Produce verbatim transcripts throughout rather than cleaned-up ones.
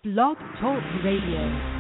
Blog Talk Radio.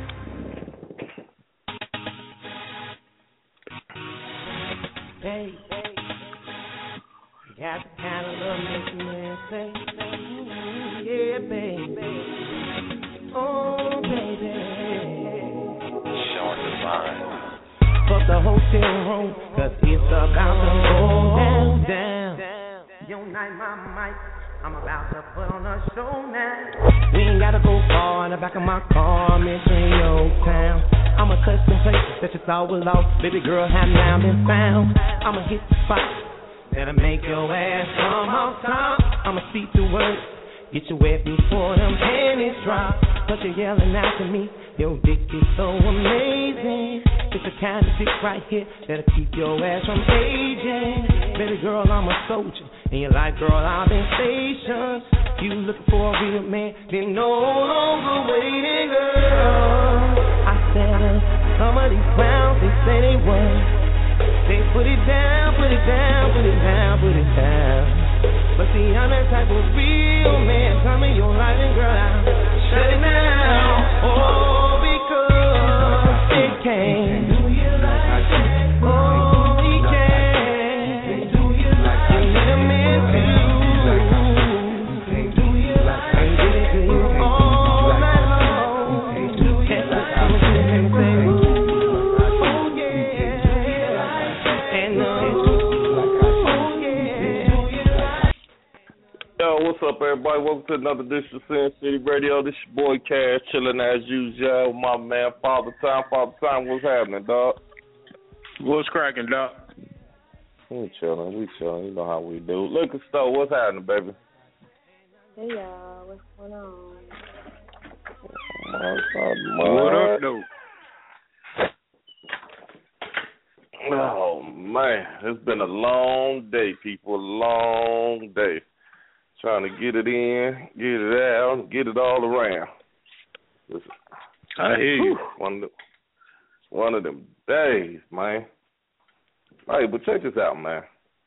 Hey, hey, you got the kind of love makes a man say, ooh, yeah, baby, oh, baby. Short divine. Fuck the hotel room, cause it's about to go down. Yo, night, my mic, I'm about to put on a show now. We ain't gotta go far in the back of my car, mention your town. I'ma touch some places that you thought was lost. Baby girl, have now been found. I'ma hit the spot that'll make your ass come off top. I'ma speak the words, get you wet before them panties drop. But you're yelling out to me, your dick is so amazing. It's the kind of dick right here that'll keep your ass from aging. Baby girl, I'm a soldier, and you're like, girl, I've been stationed. You looking for a real man, then no longer waiting, girl. I said, uh, some of these clowns, they say they won. They put it down, put it down, put it down, put it down. But see, I'm that type of real man. Tell me your life and girl, I'll shut it down. Oh, because it can. Do you like that? Oh, he can. Do you like that? You need a man too. Do you like that? And get it to you all night long. Do you like that? And say, oh yeah. And uh, oh yeah. Yo, what's up, everybody? Welcome to another edition of Sin City Radio. This your boy Cash, chilling as usual. My man, Father Time. Father Time, what's happening, dog? What's cracking, dog? We chilling, we chilling. You know how we do. Liquor store, what's happening, baby? Hey, y'all. What's going on? What up, though? Oh, man. It's been a long day, people. A long day. Trying to get it in, get it out, get it all around. Listen, I hear you. One of, the, one of them days, man. Hey, but check this out, man.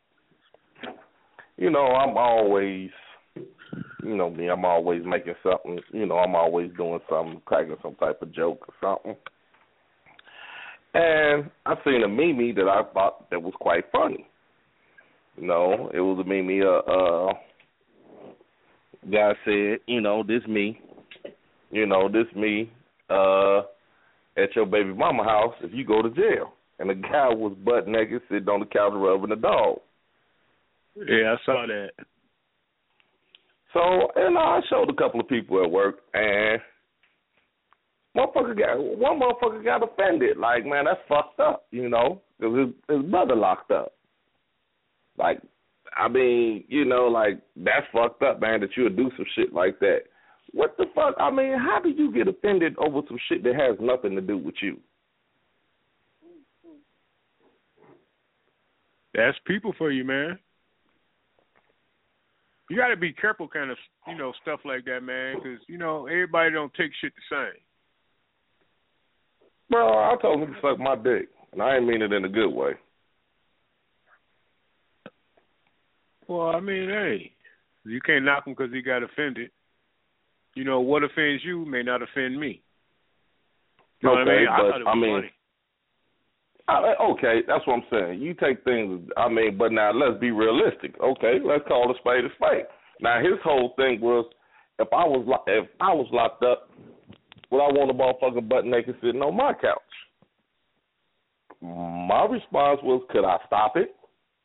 You know, I'm always, you know me, I'm always making something, you know, I'm always doing something, cracking some type of joke or something. And I seen a meme that I thought that was quite funny. You know, it was a meme, uh, uh guy said, you know, this me, you know, this me, uh, at your baby mama house if you go to jail. And the guy was butt naked sitting on the couch rubbing a dog. Yeah, I saw that. So, and I showed a couple of people at work, and motherfucker got, one motherfucker got offended. Like, man, that's fucked up, you know, because his, his brother locked up. Like, I mean, you know, like, that's fucked up, man, that you would do some shit like that. What the fuck? I mean, how do you get offended over some shit that has nothing to do with you? That's people for you, man. You got to be careful kind of, you know, stuff like that, man, because, you know, everybody don't take shit the same. Bro, I told him to suck my dick, and I ain't mean it in a good way. Well, I mean, hey, you can't knock him because he got offended. You know, what offends you may not offend me. You know okay, what I mean? I but, thought it was I mean, funny. I, okay, that's what I'm saying. You take things, I mean, but now let's be realistic. Okay, let's call a spade a spade. Now, his whole thing was, if I was lo- if I was locked up, would I want a motherfucker butt naked sitting on my couch? My response was, could I stop it?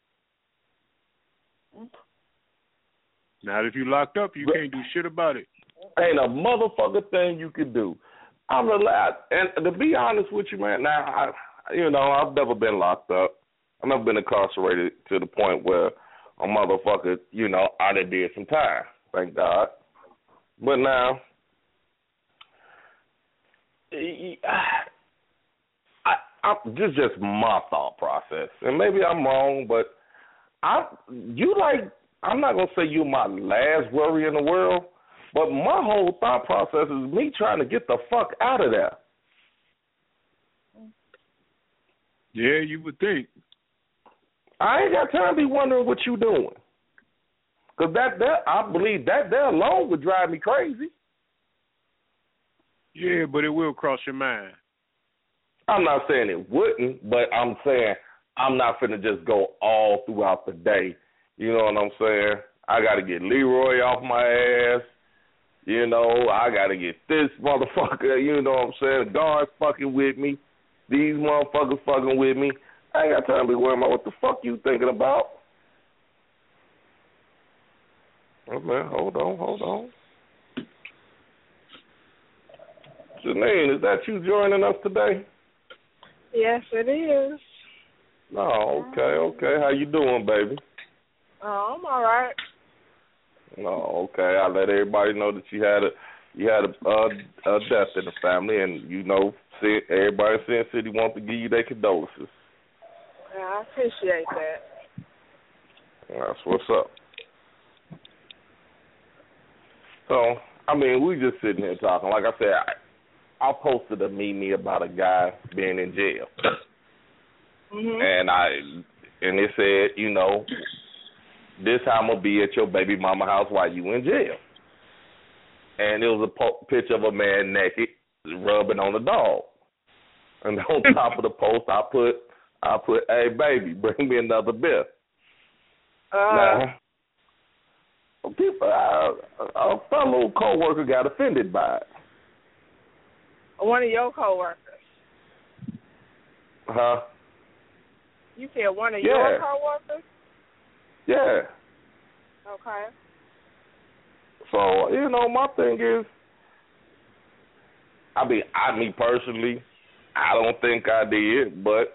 Now, if you locked up, you can't do shit about it. Ain't a motherfucker thing you can do. I'm allowed, and to be honest with you, man, now, I, you know, I've never been locked up. I've never been incarcerated to the point where a motherfucker, you know, I done did some time, thank God. But now, I, I, this is just my thought process, and maybe I'm wrong, but I, you like, I'm not gonna say you're my last worry in the world, but my whole thought process is me trying to get the fuck out of there. Yeah, you would think. I ain't got time to be wondering what you doing. Because that, that, I believe that there alone would drive me crazy. Yeah, but it will cross your mind. I'm not saying it wouldn't, but I'm saying I'm not finna just go all throughout the day. You know what I'm saying? I got to get Leroy off my ass. You know, I got to get this motherfucker. You know what I'm saying? Guards fucking with me. These motherfuckers fucking with me. I ain't got time to be worrying about what the fuck you thinking about. Oh, man, hold on, hold on. Janine, is that you joining us today? Yes, it is. No, okay, okay. How you doing, baby? Oh, I'm all right. No, okay. I let everybody know that you had a you had a, a, a death in the family, and you know, see, everybody in Sin City wants to give you their condolences. Yeah, I appreciate that. That's what's up. So, I mean, we just sitting here talking. Like I said, I, I posted a meme about a guy being in jail, Mm-hmm. and I and it said, you know, this how I'm gonna be at your baby mama house while you in jail. And it was a po- picture of a man naked rubbing on a dog. And on top of the post, I put, I put, hey baby, bring me another beer. Uh, Now, people, uh, a fellow coworker got offended by it. one of your coworkers. Huh? You said one of Yeah. your coworkers? Yeah. Okay. So, you know, my thing is, I mean, I, me personally, I don't think I did, but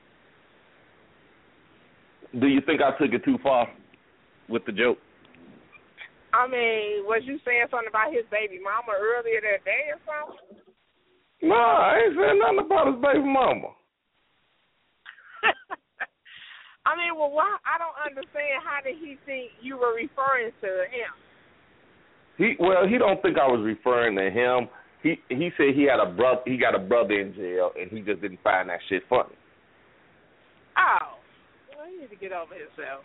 do you think I took it too far with the joke? I mean, was you saying something about his baby mama earlier that day or something? No, I ain't saying nothing about his baby mama. I mean, well, why? I don't understand. How did he think you were referring to him? He well, he don't think I was referring to him. He he said he had a brother. He got a brother in jail, and he just didn't find that shit funny. Oh, well, he need to get over himself.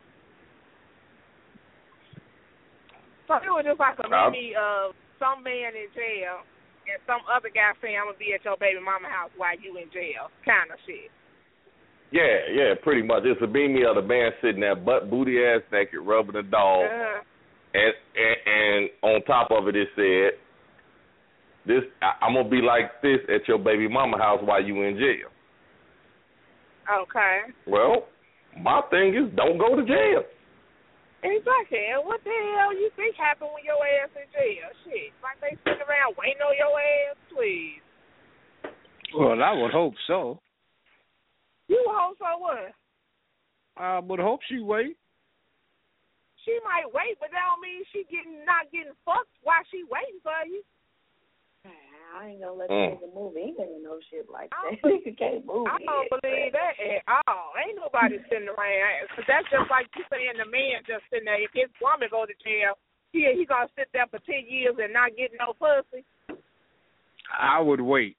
So it was just like a meme of some man in jail and some other guy saying, "I'm gonna be at your baby mama house while you in jail," kind of shit. Yeah, yeah, pretty much. It's a meme of the man sitting there, butt booty ass naked, rubbing a dog, Uh-huh. and, and and on top of it, it said, "This I, I'm gonna be like this at your baby mama house while you in jail." Okay. Well, my thing is, don't go to jail. Exactly. And what the hell you think happened when your ass in jail? Shit. Like they sitting around waiting on your ass, please. Well, I would hope so. You hope so what? I would hope she wait. She might wait, but that don't mean she getting not getting fucked while she waiting for you. I ain't gonna let Mm. the nigga move. He ain't gonna no shit like I that. Nigga can't move. I don't yet. believe that at all. Ain't nobody sitting around. Cause that's just like you saying the man just sitting there. If his woman go to jail, he he gonna sit there for ten years and not get no pussy. I would wait.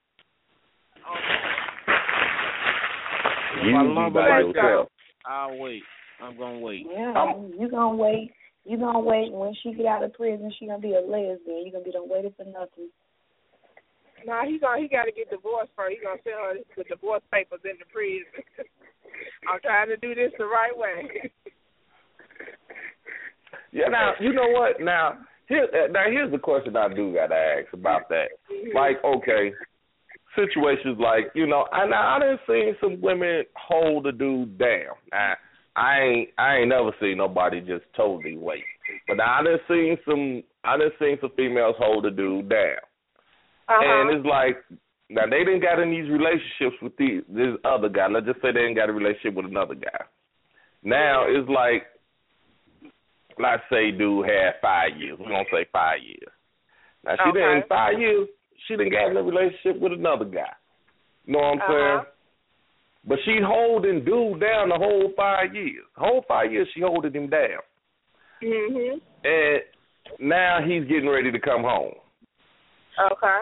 You If I be love by her like yourself. that, I'll wait. I'm gonna wait. Yeah, I'm- you gonna wait. You gonna wait. When she get out of prison, she gonna be a lesbian. You gonna be done waiting for nothing. Nah, he gonna he got to get divorced first. He gonna send her the divorce papers in the prison. I'm trying to do this the right way. Yeah, now you know what? Now here, now here's the question I do gotta ask about that. Like, okay, situations like you know, I I done seen some women hold a dude down. Now, I ain't I ain't never seen nobody just totally wait, but now I done seen some I done seen some females hold a dude down, Uh-huh. and it's like now they didn't got in these relationships with these this other guy. Let's just say they didn't got a relationship with another guy. Now it's like. Let's say dude had five years. We're going to say five years. Now, she Okay. didn't, five years, she didn't get in a relationship with another guy. You know what I'm Uh-huh. saying? But she holding dude down the whole five years. The whole five years, she holding him down. Mhm. And now he's getting ready to come home. Okay.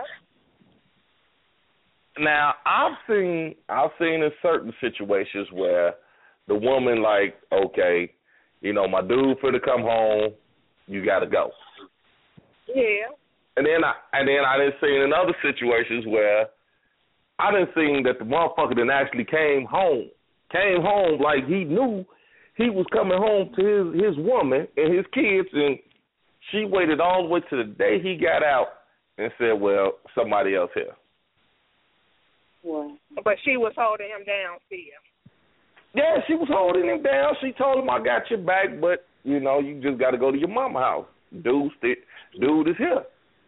Now, I've seen, I've seen in certain situations where the woman like, okay, you know, my dude for to come home, you got to go. Yeah. and then I and then I done seen in other situations where I done seen that the motherfucker then actually came home, came home like he knew he was coming home to his his woman and his kids, and she waited all the way to the day he got out and said, "Well, somebody else here." What? But she was holding him down still. Yeah, she was holding him down. She told him, "I got your back, but you know, you just got to go to your mama's house. Dude, st- dude is here."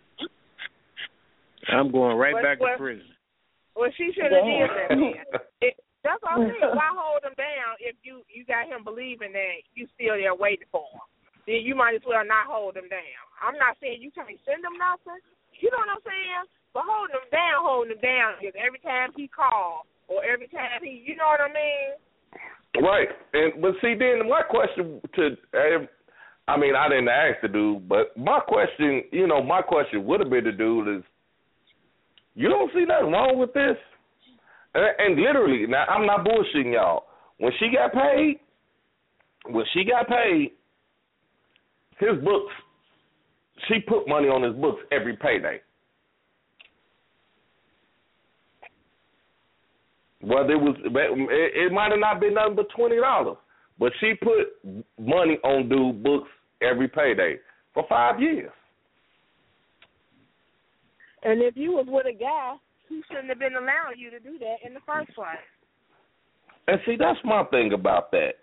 I'm going right But, back well, to prison. Well, she should have did that then. It, that's all I'm saying. Why hold him down if you, you got him believing that you still there waiting for him? Then you might as well not hold him down. I'm not saying you can't send him nothing. You know what I'm saying? But holding him down, holding him down is every time he calls or every time he, you know what I mean? Right. And but see, then my question to, I mean, I didn't ask the dude, but my question, you know, my question would have been to dude is, you don't see nothing wrong with this? And, and literally, now I'm not bullshitting y'all. When she got paid, when she got paid, his books, she put money on his books every payday. Well, it was it, it might have not been nothing but twenty dollars, but she put money on dude's books every payday for five years. And if you was with a guy, he shouldn't have been allowing you to do that in the first place. And see, that's my thing about that.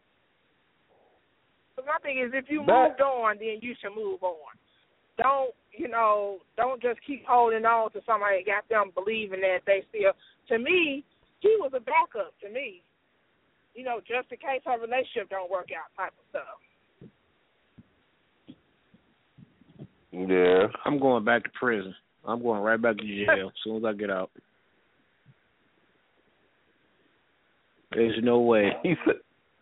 But my thing is, if you That- moved on, then you should move on. Don't, you know, don't just keep holding on to somebody that got them believing that they still. To me, he was a backup to me. You know, just in case her relationship don't work out type of stuff. Yeah. I'm going back to prison. I'm going right back to jail as soon as I get out. There's no way. He said,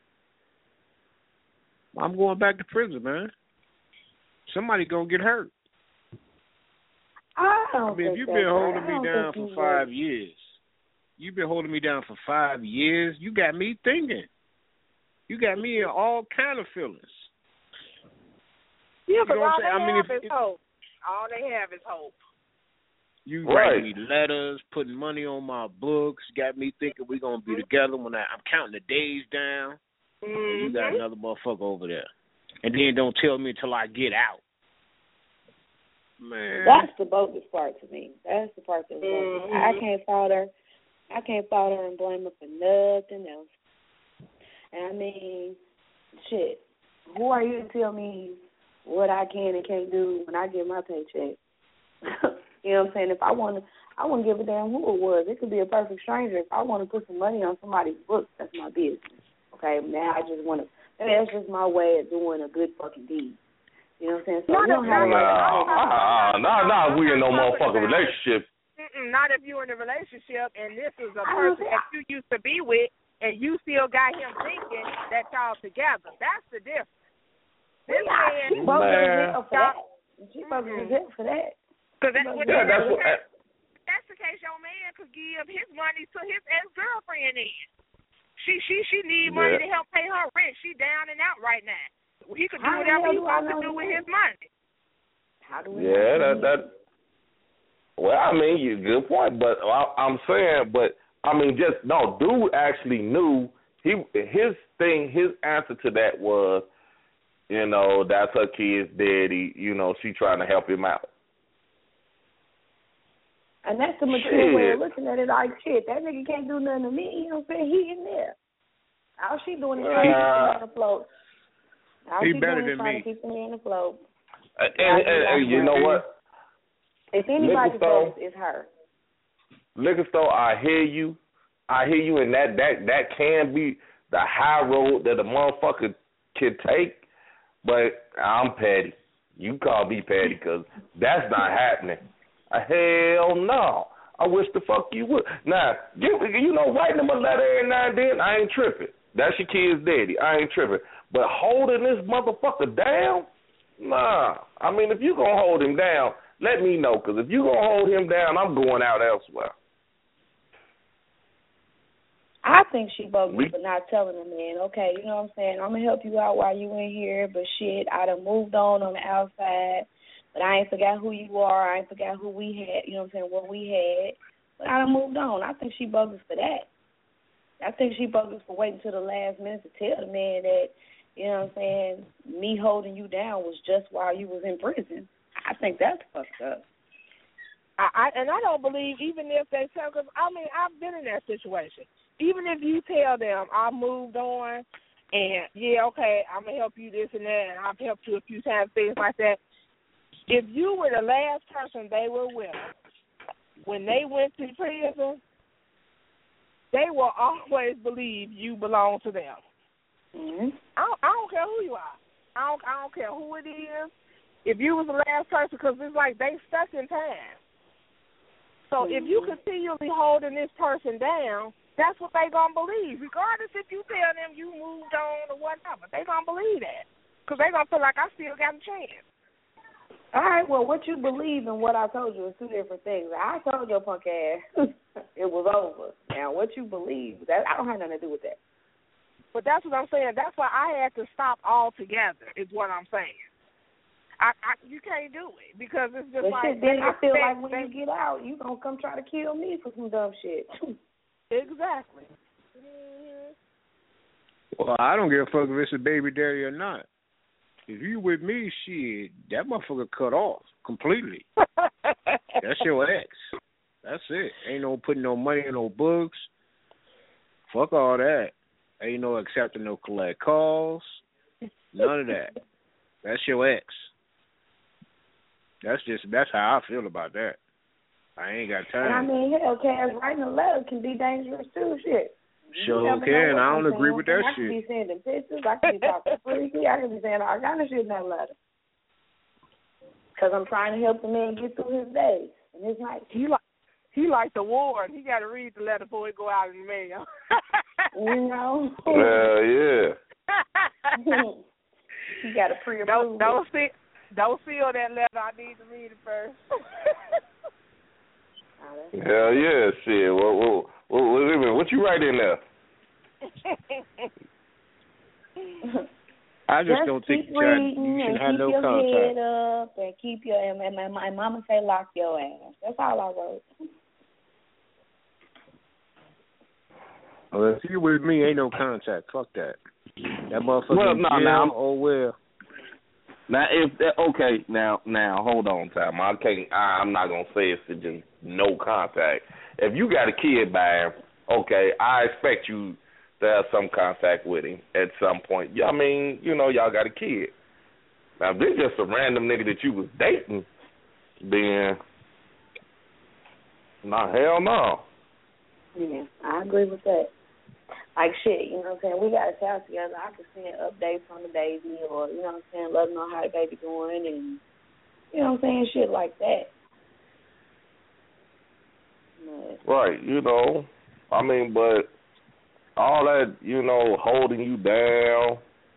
I'm going back to prison, man. Somebody gonna get hurt. I don't I mean, if think you've that's been right. holding I me don't down think for he five would. years, you've been holding me down for five years. You got me thinking. You got me in all kind of feelings. Yeah, because You know what all I'm they saying? I mean, have if- is hope. All they have is hope. You Right. write me letters, putting money on my books, got me thinking we're going to be together when I, I'm counting the days down. Mm-hmm. You got another motherfucker over there. And then don't tell me until I get out. Man. That's the bogus part to me. That's the part that's bogus. Mm-hmm. I can't fault her. I can't fault her and blame her for nothing else. And I mean, shit. Who are you to tell me what I can and can't do when I get my paycheck? You know what I'm saying? If I want to, I wouldn't give a damn who it was. It could be a perfect stranger. If I want to put some money on somebody's books, that's my business. Okay, now I just want to. That's just my way of doing a good fucking deed. You know what I'm saying? So No, we don't no, have a no, right. Nah, nah, nah, we in no motherfucking relationship. Mm-mm, not if you're in a relationship and this is a I don't person think- that you used to be with and you still got him thinking that y'all together. That's the difference. This She man, supposed to be Man. jail for that. She supposed to be jail for that. because that's what Yeah, that's what. that's the case. Your man could give his money to his ex girlfriend. Then she she she need money Yeah. to help pay her rent. She down and out right now. He could do How the whatever hell he do I wants to know do with that? his money. How do we? Yeah, know? that that. Well, I mean, you good point, but I, I'm saying, but I mean, just no. Dude actually knew he his thing. His answer to that was, you know, that's her kid's daddy. You know, she trying to help him out. And that's the mature Shit. way of looking at it. Like, shit, that nigga can't do nothing to me. You know what I'm saying? He in there. All she doing is trying to keep the man afloat. All He she better doing is than trying me. to keep the man afloat. And, and, and, and you know what? If anybody's Liquor focus, it's her. Liquor store, I hear you. I hear you, and that that that can be the high road that a motherfucker can take. But I'm petty. You call me petty because that's not happening. Uh, hell no. I wish the fuck you would. Now, give, you know, writing him a letter every now and then, I ain't tripping. That's your kid's daddy. I ain't tripping. But holding this motherfucker down, nah. I mean, if you gonna hold him down, let me know. Because if you gonna hold him down, I'm going out elsewhere. I think she bogus We- for not telling the man, okay, you know what I'm saying? I'm going to help you out while you in here, but shit, I done moved on on the outside. But I ain't forgot who you are. I ain't forgot who we had, you know what I'm saying, what we had. But I done moved on. I think she bogus for that. I think she bogus for waiting till the last minute to tell the man that, you know what I'm saying, me holding you down was just while you was in prison. I think that's fucked up. I, I and I don't believe even if they tell, because, I mean, I've been in that situation. Even if you tell them I moved on and, yeah, okay, I'm going to help you this and that, and I've helped you a few times, things like that, if you were the last person they were with when they went to prison, they will always believe you belong to them. Mm-hmm. I, don't, I don't care who you are. I don't, I don't care who it is. If you was the last person, because it's like they stuck in time. So mm-hmm. if you continually holding this person down, that's what they going to believe, regardless if you tell them you moved on or whatever. They going to believe that because they going to feel like I still got a chance. All right, well, what you believe and what I told you is two different things. I told your punk ass it was over. Now, what you believe, that I don't have nothing to do with that. But that's what I'm saying. That's why I had to stop altogether is what I'm saying. I, I You can't do it because it's just but like... Shit, then I feel like when they, you get out, you going to come try to kill me for some dumb shit. Exactly. Mm-hmm. Well, I don't give a fuck if it's a baby daddy or not. If you with me, shit, that motherfucker cut off completely. That's your ex. That's it. Ain't no putting no money in no books. Fuck all that. Ain't no accepting no collect calls. None of that. That's your ex. That's just, that's how I feel about that. I ain't got time. And I mean, hell, Cass, writing a letter can be dangerous too, shit. Sure can. I don't agree with that I shit. I could be sending pictures. I could be talking freaky. I could be saying all kind of shit in that letter. Because I'm trying to help the man get through his days and his nights. He like, he like the war. He got to read the letter before it go out in the mail. You know? Hell yeah. You got to pre-approve. Don't, don't, see, don't seal that letter. I need to read it first. Hell yeah, shit. What, what, what, wait a minute. What you write in there? I just, just don't think you, reading you should and have keep no your contact. head up and keep your and my, my mama say lock your ass. That's all I wrote. Well, if you with me, ain't no contact. Fuck that. That motherfucker Well, in no, jail, now, oh well. Now, if that, okay, now, now, hold on, time. I can't. I, I'm not gonna say it's just no contact. If you got a kid by him, okay, I expect you to have some contact with him at some point. Yeah, I mean, you know, y'all got a kid. Now, if this just a random nigga that you was dating, then, nah, hell no. Yeah, I agree with that. Like shit, you know what I'm saying? We got a child together. I can send updates on the baby or, you know what I'm saying, let them know how the baby doing and, you know what I'm saying, shit like that. But, right, you know, I mean, but all that, you know, holding you down,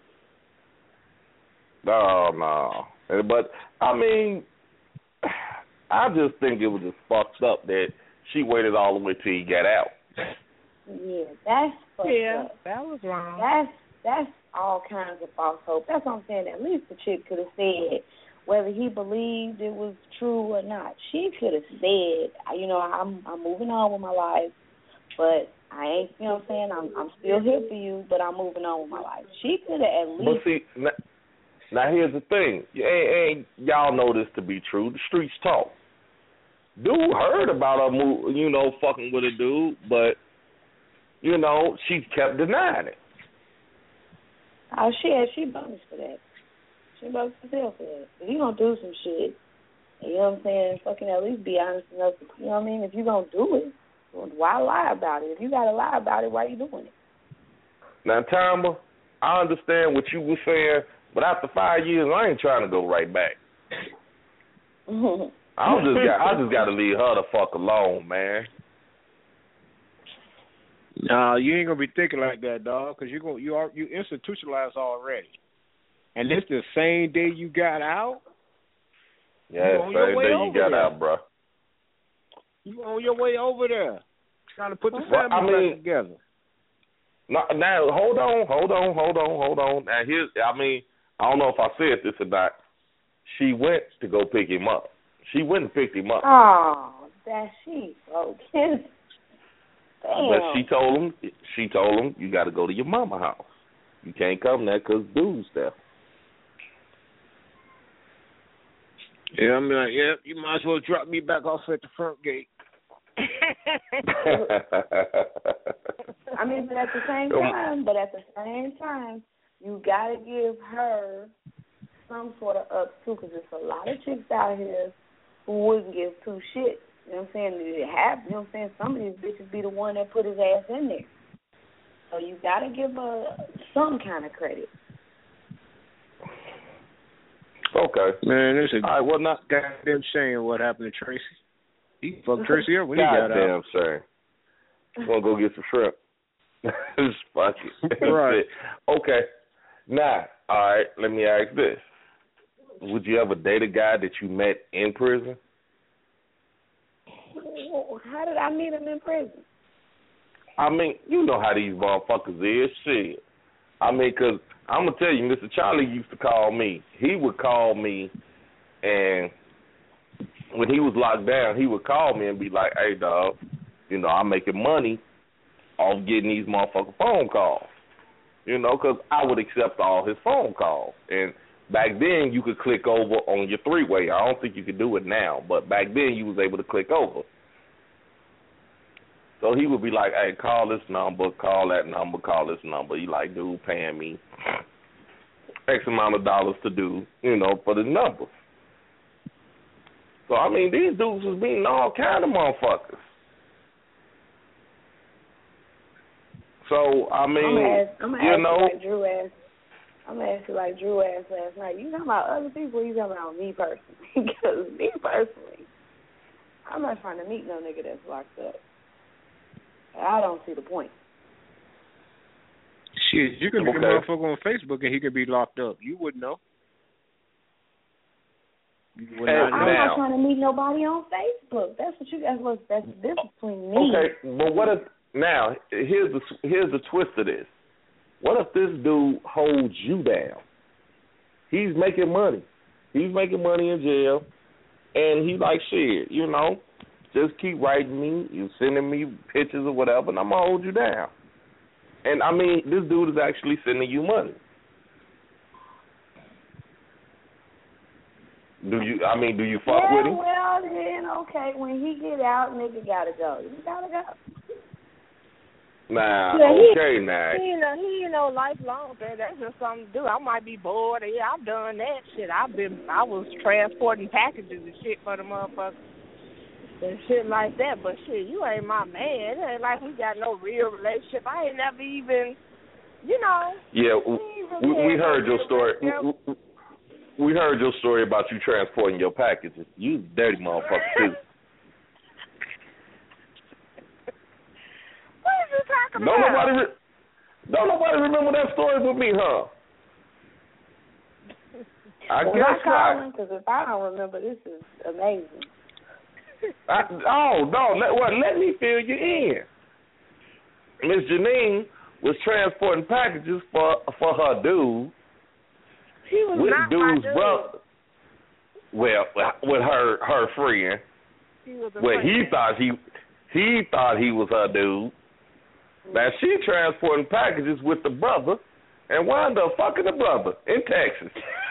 no, no. But, I mean, I just think it was just fucked up that she waited all the way till he got out. Yeah, that's fucked yeah, up. that was wrong. That's that's all kinds of false hope. That's what I'm saying. At least the chick could have said whether he believed it was true or not. She could have said, you know, I'm I'm moving on with my life, but I ain't, you know what I'm saying, I'm I'm still here for you, but I'm moving on with my life. She could have at least. But see, now, now here's the thing. Ain't, ain't y'all know this to be true. The streets talk. Dude heard about her, move, you know, fucking with a dude, but, you know, she kept denying it. Oh, shit, she bonus for that. She bonus herself for that. If you gonna do some shit, you know what I'm saying, fucking at least be honest enough, to, you know what I mean? If you gonna do it, why lie about it? If you gotta lie about it, why you doing it? Now, Tamba, I understand what you were saying, but after five years, I ain't trying to go right back. I just got, I just got to leave her the fuck alone, man. No, you ain't gonna be thinking like that, dog, because you gonna you are you institutionalized already, and it's the same day you got out. Yeah, same day you got there. out, bro. You on your way over there, trying to put the well, family I mean, back together. Now, now, hold on, hold on, hold on, hold on. Now, here's, I mean, I don't know if I said this or not. she went to go pick him up. She went and picked him up. Oh, that she broken. Damn. But she told him, she told him, you got to go to your mama house. You can't come there because dude's there. Yeah, I'm like, yeah, you might as well drop me back off at the front gate. I mean, but at the same time, but at the same time, you got to give her some sort of up, too, because there's a lot of chicks out here who wouldn't give two shits. You know what I'm saying? It have, you know what I'm saying? Some of these bitches be the one that put his ass in there. So you got to give her some kind of credit. Okay. Man, this is all right, well, not goddamn shame what happened to Tracy. He fucked Tracy up when he got out. Goddamn shame. I'm going to go get some shrimp. Just fuck it. Right. Okay. Now, all right, let me ask this. Would you ever date a guy that you met in prison? How did I meet him in prison? I mean, you know how these motherfuckers is. Shit. I mean, because I'm going to tell you, Mister Charlie used to call me. He would call me, and when he was locked down, he would call me and be like, hey, dog, you know, I'm making money off getting these motherfucking phone calls. You know, because I would accept all his phone calls. And back then, you could click over on your three-way. I don't think you could do it now, but back then, you was able to click over. So he would be like, hey, call this number, call that number, call this number. He like, dude, paying me X amount of dollars to do, you know, for the number. So, I mean, these dudes was beating all kind of motherfuckers. So, I mean, I'm gonna ask, I'm gonna you ask know. you like Drew asked. I'm gonna ask you like Drew asked last night. You talking about other people? Or you talking about me personally? Because me personally, I'm not trying to meet no nigga that's locked up. I don't see the point. Shit, you could meet Okay. a motherfucker on Facebook and he could be locked up. You wouldn't know. You would And not I'm know. now- not trying to meet nobody on Facebook. That's what you guys look. That's this between me. Okay, but what if now? Here's the here's the twist of this. What if this dude holds you down? He's making money. He's making money in jail, and he like shit. You know, just keep writing me. You sending me pictures or whatever, and I'm gonna hold you down. And I mean, this dude is actually sending you money. Do you? I mean, do you fuck yeah, with him? well, then okay. When he get out, nigga gotta go. You gotta go. Nah, Yeah, he- okay, nah. He ain't no, he ain't no lifelong thing. That's just something to do. I might be bored. Or, yeah, I've done that shit. I've been, I was transporting packages and shit for the motherfuckers and shit like that. But shit, you ain't my man. It ain't like we got no real relationship. I ain't never even, you know. Yeah, we, we, we heard your story. We, we- we heard your story about you transporting your packages. You dirty motherfucker too. What is you talking Don't about? nobody, re- don't nobody remember that story with me, huh? I Well, guess I'm calling not. because if I don't remember, this is amazing. I, oh no! Let, well, let me fill you in. Miss Janine was transporting packages for for her dude. He was With not dude's my dude. brother. Well, with her her friend. He was a Well, friend. he thought he he thought he was her dude. Now she transporting packages with the brother, and wound up fucking the brother in Texas.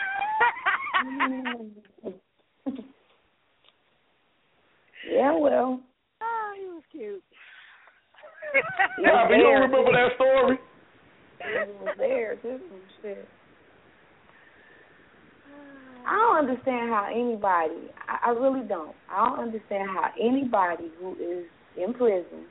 Yeah, well. Oh, he was cute. Yeah, but you don't remember that story? It was there too. Shit. I don't understand how anybody, I, I really don't. I don't understand how anybody who is in prison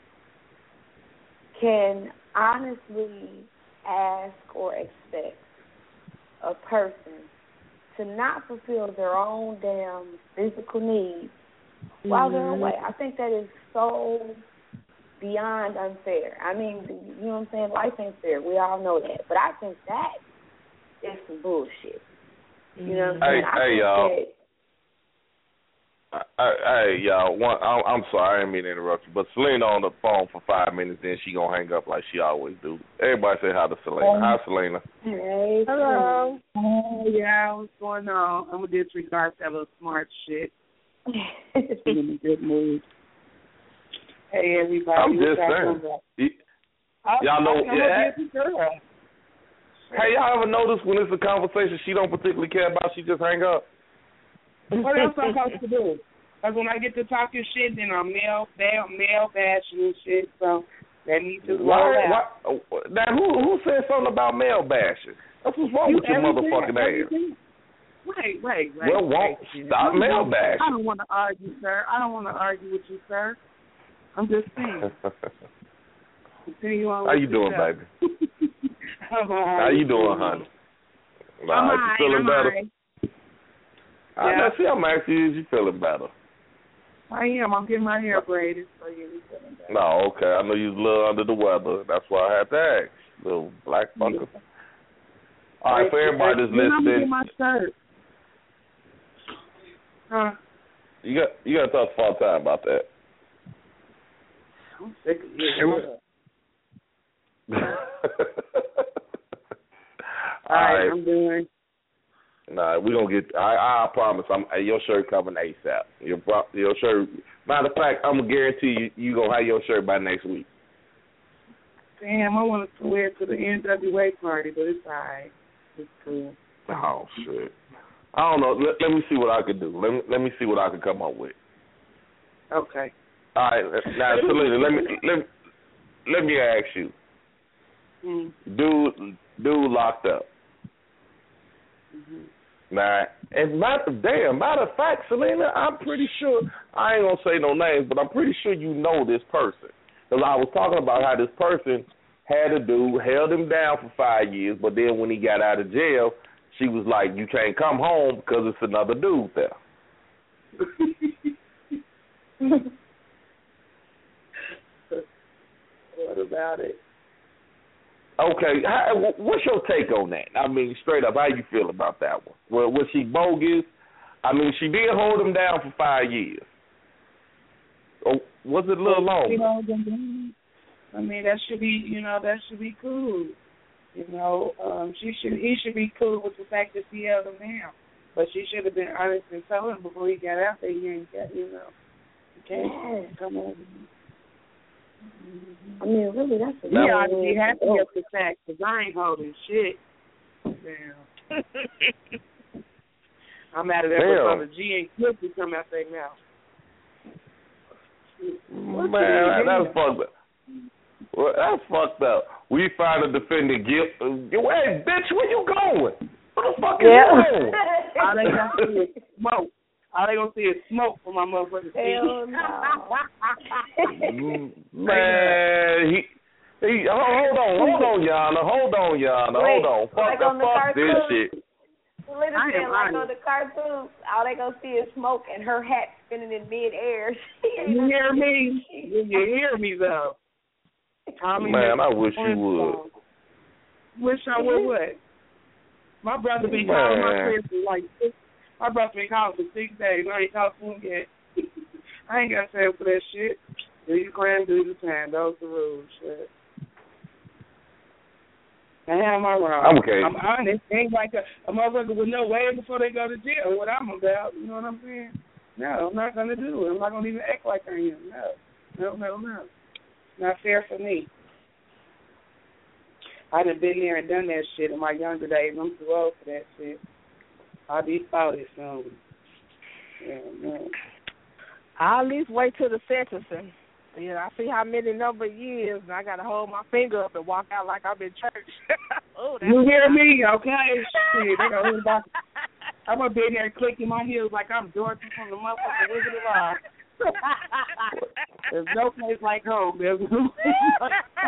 can honestly ask or expect a person to not fulfill their own damn physical needs while they're away. I think that is so beyond unfair. I mean, you know what I'm saying? Life ain't fair. We all know that. But I think that is some bullshit. You know what I'm Hey, saying? I hey, think y'all. that, Hey, y'all, one, I'm, I'm sorry, I didn't mean to interrupt you, but Selena on the phone for five minutes, then she gonna hang up like she always do. Everybody say hi to Selena. Hi, Selena. Hey. Hello. Oh, yeah, what's going on? I'm going to disregard that little smart shit. In a good mood. Hey, everybody. I'm just saying. Y'all know, yeah. Hey, y'all ever notice when it's a conversation she don't particularly care about, she just hang up? What else am I supposed to do? Because when I get to talking shit, then I'm male, male, male bashing and shit, so that needs to roll out. What? Now, who who said something about male bashing? That's what's wrong You with your motherfucking ass. Wait, wait, wait. Well, won't wait, stop male bashing. I don't want to argue, sir. I don't want to argue with you, sir. I'm just saying. Continue on. How you doing, baby? How you doing, honey? I'm all right. You feeling I'm better? right. I Yeah. know. See, I'm asking you, is you feeling better? I am. I'm getting my hair braided, so you'll be feeling better. No, okay. I know you was a little under the weather. That's why I had to ask. Little black fucker. Yeah. All right, for everybody that's When I'm listening, get my shirt. Huh? you got you got to talk to Full Time about that. I'm sick of you. All right, I'm doing. Nah, we gonna get. I, I promise. I'm your shirt coming ASAP. Your your shirt. Matter of fact, I'm gonna guarantee you you gonna have your shirt by next week. Damn, I wanted to wear it to the N W A party, but it's all right. It's cool. Oh shit. I don't know. Let, let me see what I could do. Let me let me see what I could come up with. Okay. All right. Now, Selena, let me let me, let me ask you. Mm. Dude, dude locked up. Mm-hmm. Now, as matter damn, matter of fact, Selena, I'm pretty sure, I ain't going to say no names, but I'm pretty sure you know this person. Because I was talking about how this person had a dude, held him down for five years, but then when he got out of jail, she was like, you can't come home because it's another dude there. What about it? Okay, how, what's your take on that? I mean, straight up, how you feel about that one? Well, was she bogus? I mean, she did hold him down for five years. Or was it a little long? I mean, that should be, you know, that should be cool. You know, um, she should, he should be cool with the fact that she held him down. But she should have been honest and told him before he got out there, he ain't got, you know, you can't come on. I mean, really, that's a he ought to be happy with the fact, because I ain't holding shit. Damn. I'm out of there because the G ain't quickly come out their mouth. Man, that's fucked up. Well, that's fucked up. We find a defendant guilty. Hey, bitch, where you going? Where the fuck is yeah. you going? All they gonna see is smoke. All they gonna see is smoke from my motherfucking feet. Hell no. Man, he, he, hold on, hold on, Yana, hold on, Yana, Wait, hold on. Fuck, like the, on the fuck this cartoon? shit. Literally, like on the cartoons, all they gonna see is smoke and her hat spinning in mid-air. You hear me? You hear me, though? I mean, man, I wish you would. Wish I would what? My brother been calling my crib for like six, my brother been calling for six days. I ain't called him yet. I ain't got time for that shit. Do your crime, do your time. Those are the rules, shit. Now, how am I wrong? I'm okay. I'm honest. Ain't like a, a motherfucker would know way before they go to jail what I'm about. You know what I'm saying? No, I'm not going to do it. I'm not going to even act like I am. No. No, no, no. Not fair for me. I done been there and done that shit in my younger days. I'm too old for that shit. I'll be forty soon. Yeah, man. I'll at least wait till the sentencing. Yeah, I see how many number of years, and I got to hold my finger up and walk out like I'm in church. Oh, that's you hear me, okay? Shit, they gonna about, I'm going to be there clicking my heels like I'm Dorothy from the motherfucking Wizard of Oz. There's no place like home. There's no place like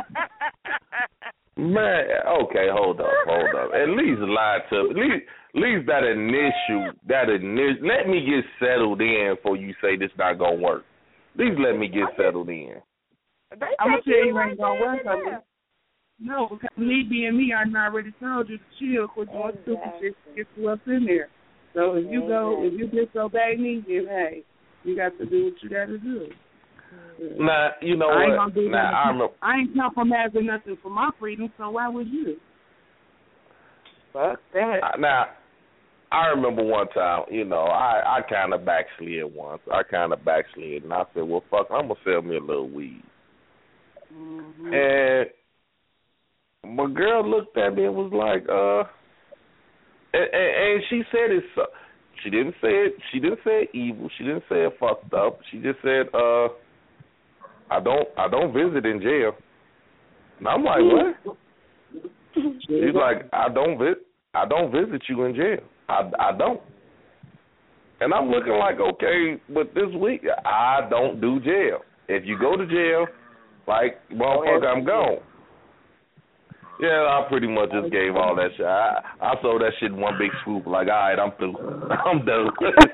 Man, okay, hold up, hold up. At least lie to, at least, at least that initial, that initial, let me get settled in before you say this not going to work. At least let me get settled in. I'm going to tell you ain't going to work on it. No, because me being me, I already told you to chill, quit doing stupid shit to get you up in there. So if you go, if you disobey me, then hey, You got to do what you got to do. Now, you know I ain't what? gonna do Now, nothing. I remember. I ain't compromising nothing for my freedom, so why would you? Fuck that. Now, I remember one time, you know, I, I kind of backslid once. I kind of backslid, and I said, well, fuck, I'm going to sell me a little weed. Mm-hmm. And my girl looked at me and was like, uh, and, and, and she said it, she didn't say it, she didn't say it evil, she didn't say it fucked up, she just said, uh, I don't, I don't visit in jail. And I'm like, what? She's like, I don't visit, I don't visit you in jail. I, I don't. And I'm looking like, okay, but this week I don't do jail. If you go to jail, like, motherfucker, I'm gone. Yeah, I pretty much just gave all that shit. I, I sold that shit in one big swoop. Like, all right, I'm through. I'm done.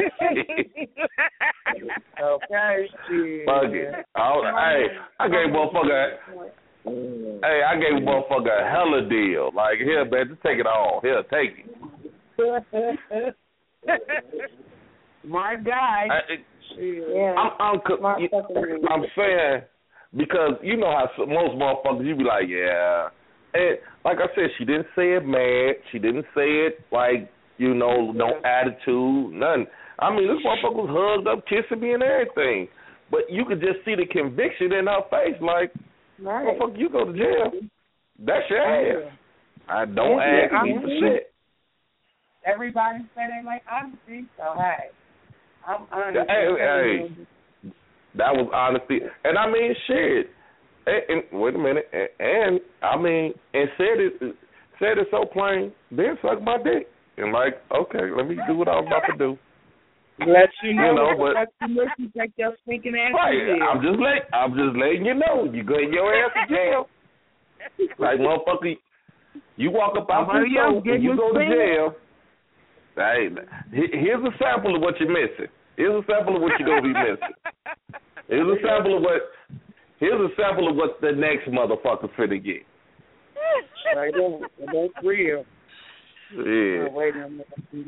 Okay, shit. Fuck it. I, hey, I gave motherfucker. Hey, I gave motherfucker a hella deal. Like, here, man, just take it all. Here, take it. My guy. I, Yeah. I'm, I'm, I'm saying, because you know how most motherfuckers, you be like, yeah. And like I said, she didn't say it mad. She didn't say it like, you know, no attitude, nothing. I mean, this motherfucker was hugged up, kissing me and everything. But you could just see the conviction in her face, like, Right. motherfucker, you go to jail. That's your ass. I don't Yeah, ask you for shit. Everybody say they like honesty, so hey, I'm honest. Hey, hey, that was honesty. And I mean, shit. And, and wait a minute. And, and I mean, and said it, said it so plain. Then suck my dick. And like, okay, let me do what I was about to do. Let you know, you know but let you know you take your stinking ass right, to jail. I'm just letting, I'm just letting you know. You go in your ass to jail. Like, motherfucker, you walk up out the store and you go to jail. Hey, here's a sample of what you're missing. Here's a sample of what you're gonna be missing. Here's a sample of what. Here's a sample of what the next motherfucker's finna get. Right on. That's real. Yeah. Oh, wait a minute.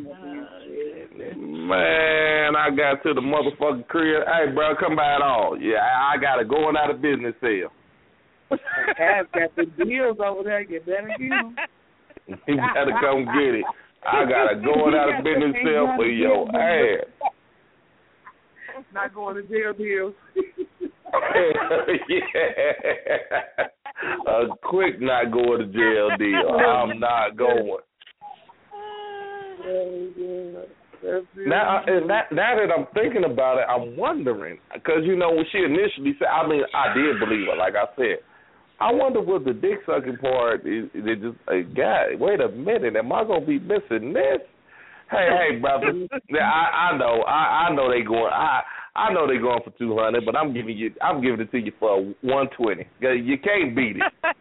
Man, I got to the motherfucking crib. Hey, bro, come by at all. Yeah, I, I got a going out of business sale. I've got the deals over there. You better get them. You gotta come get it. I got a going out of business sale for your ass. Not going to jail deals. Yeah. A quick not going to jail deal. I'm not going. Now, and that, now that I'm thinking about it, I'm wondering, because, you know, when she initially said, I mean, I did believe her, like I said. I wonder what the dick sucking part is. Is it just a guy? Wait a minute, am I gonna be missing this? Hey, hey, brother. I, I know, I, I know they going. I, I know they going for two hundred, but I'm giving you, I'm giving it to you for one twenty. You can't beat it.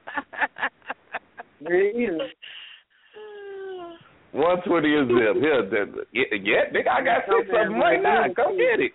One twenty is zip. Here, yeah, yeah, nigga, I got six of them right now. Go get it.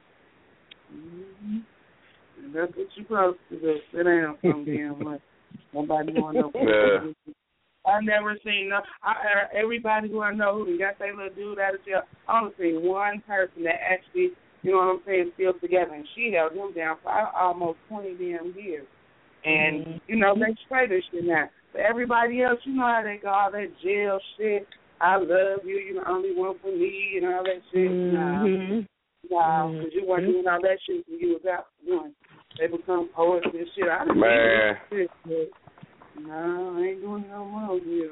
That's what you supposed to do. Sit down some damn much. Nobody want no. Yeah. I never seen no. I, everybody who I know who got their little dude out of jail, I only seen one person that actually, you know what I'm saying, still together, and she held him down for almost twenty damn years. And mm-hmm. you know they straight as shit now. But everybody else, you know how they go, all that jail shit. I love you. You're the only one for me, and all that shit. Mm-hmm. Nah, because you weren't doing all that shit when you was out one. They become poets and shit. I didn't Man. do shit, but no, I ain't doing no more here.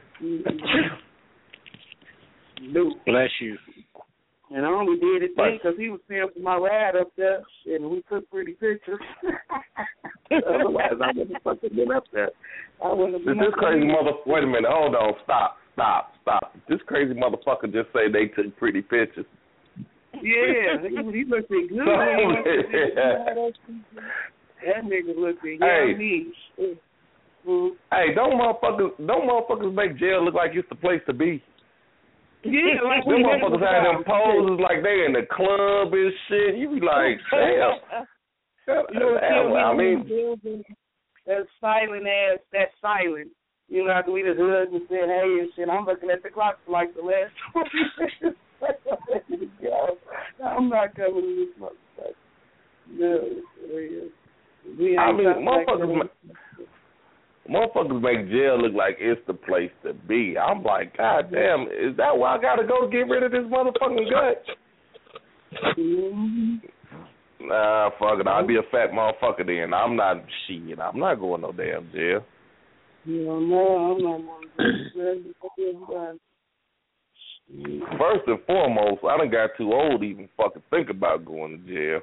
No. Bless you. And I only did it then because he was paying for my ride up there, shit, and we took pretty pictures. Otherwise, I wouldn't have fucking been up there. I wouldn't have been Did up this crazy there. mother? Wait a minute, hold on, stop, stop, stop. This crazy motherfucker just say they took pretty pictures. Yeah, he, he looked good. That nigga looked good. Hey. Me. Mm-hmm. Hey, don't motherfuckers, don't motherfuckers make jail look like it's the place to be. Yeah, like them motherfuckers had them poses like they in the club and shit. You be like, damn. You know, damn I mean, that silent ass, that silent. You know, after we just hugged and said, hey and shit, I'm looking at the clock for like the last twenty minutes. I'm not coming to this motherfucker. No, we I ain't mean, talking like motherfuckers, ma- motherfuckers make jail look like it's the place to be. I'm like, God damn, is that why I gotta go get rid of this motherfucking gut? Mm-hmm. Nah, fuck it. I'll be a fat motherfucker then. I'm not shit. I'm not going no damn jail. You don't know. I'm not going to First and foremost, I done got too old to even fucking think about going to jail.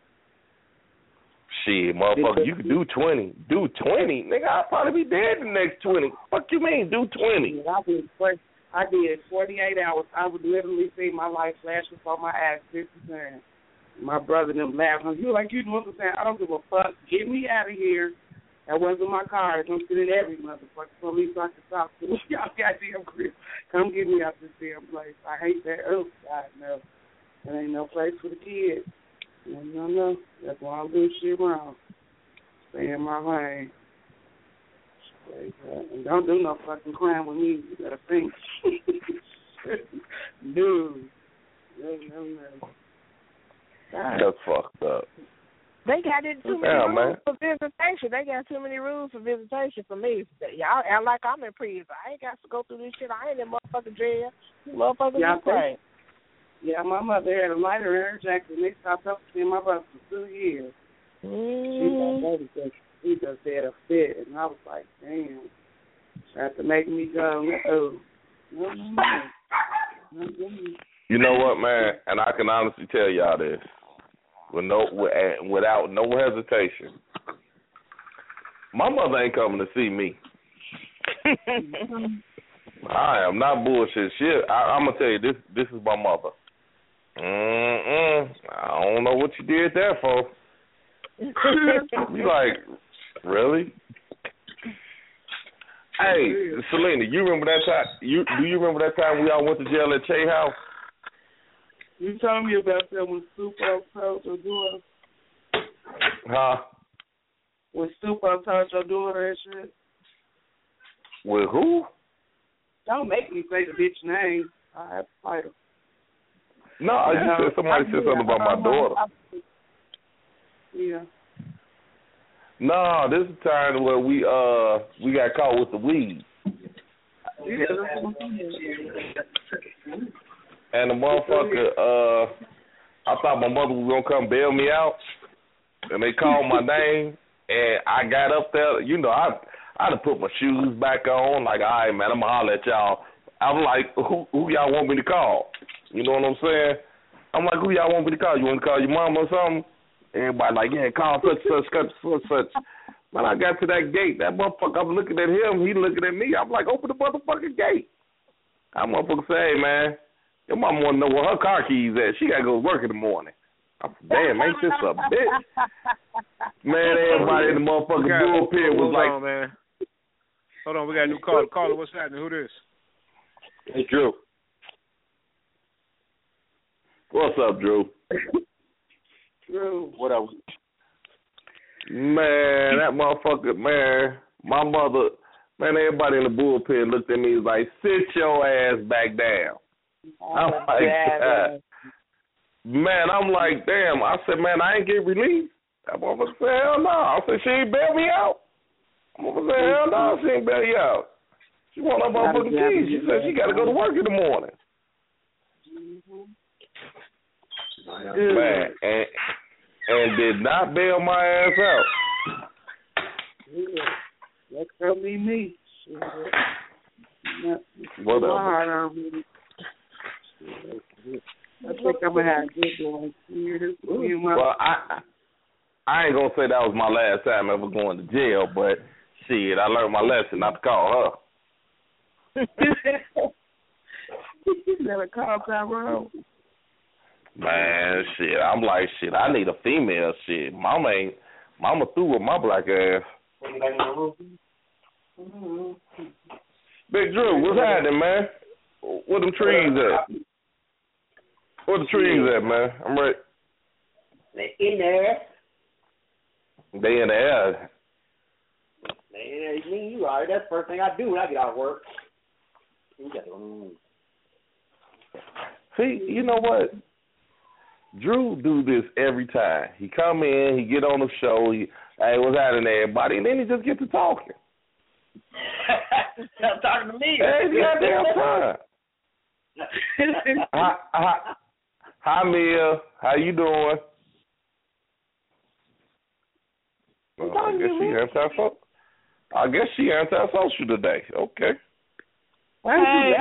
Shit, motherfucker, you could do twenty. Do twenty? Nigga, I'll probably be dead in the next twenty. Fuck you mean, do twenty? I did, I did forty-eight hours. I would literally see my life flash before my eyes fifty times. My brother them laughing. You like, you doing the same. I don't give a fuck. Get me out of here. That wasn't my car. Don't sit in every motherfucker police I can talk to. Y'all goddamn crib. Come get me out this damn place. I hate that. Oh, God, no. That ain't no place for the kids. No, no, no. That's why I'm doing shit wrong. Stay in my lane. And don't do no fucking crime with me. You gotta think. Dude. No, no, no. God. That's fucked up. They got it too many Yeah, rules man. for visitation. They got too many rules for visitation for me. Y'all act like I'm in prison. I ain't got to go through this shit. I ain't in motherfucking jail. You motherfuckers Yeah, is crazy. Yeah, my mother had a lighter in her jacket, and they stopped up to me and my brother for two years. Mm. She thought he just had a fit, and I was like, damn. Tried to make me go, no, no, no, no. You know what, man? And I can honestly tell y'all this. With no, without no hesitation, my mother ain't coming to see me. I am not bullshit. Shit, I, I'm gonna tell you this. This is my mother. Mm-mm. I don't know what you did that for. You like, really? Hey, Selena, you remember that time? You do you remember that time we all went to jail at Che House? You told me about that when Stupo told your daughter. Huh? When Stupo told your daughter that shit. With who? Don't make me say the bitch name. I have to fight her. No, you Yeah. said somebody said something about my daughter. Yeah. No, this is the time where we uh we got caught with the weed. Yeah. And the motherfucker, uh, I thought my mother was gonna come bail me out, and they called my name, and I got up there. You know, I I had to put my shoes back on. Like, all right, man, I'm gonna holler at y'all. I'm like, who who y'all want me to call? You know what I'm saying? I'm like, who y'all want me to call? You want to call your mama or something? Everybody like, yeah, call such such such such such. When I got to that gate, that motherfucker, I'm looking at him, he looking at me. I'm like, open the motherfucking gate. That motherfucker say, hey, man, your mama want to know where her car keys at. She got to go to work in the morning. I'm like, damn, ain't this a bitch? Man, everybody in the motherfucking bullpen was like, on, man. Hold on, we got a new caller. Caller, what's happening? Who this? Hey, Drew. What's up, Drew? Drew. What up? Man, that motherfucker, man, my mother, man, everybody in the bullpen looked at me like, sit your ass back down. Oh, I'm like, God. Man, I'm like, damn. I said, man, I ain't get released. That motherfucker said, hell no. I said, she ain't bail me out. Motherfucker said, hell no, she ain't bail you out. She want her motherfucking keys. She said she got to go to work in the morning. Mm-hmm. Man, and, and did not bail my ass out. Yeah. That could be me. Whatever. I think I'm gonna have a good one. Well, I I ain't gonna say that was my last time ever going to jail, but shit, I learned my lesson not to call her. You never call Tyrone. Man, shit, I'm like, shit, I need a female. Shit, mama ain't, mama through with my black ass. Big Drew, what's happening, man? Where them trees at? Where the trees at, man? I'm ready. They in there. They in the air. They in there. You mean you right? That's the first thing I do when I get out of work. You got to move. See, you know what? Drew do this every time. He come in, he get on the show, he, hey, what's happening, everybody? And then he just get to talking. Stop talking to me. Hey, it's goddamn time. hi, hi, hi, Mia. How you doing? Oh, I guess she antisocial. I guess she antisocial today. Okay. Hey.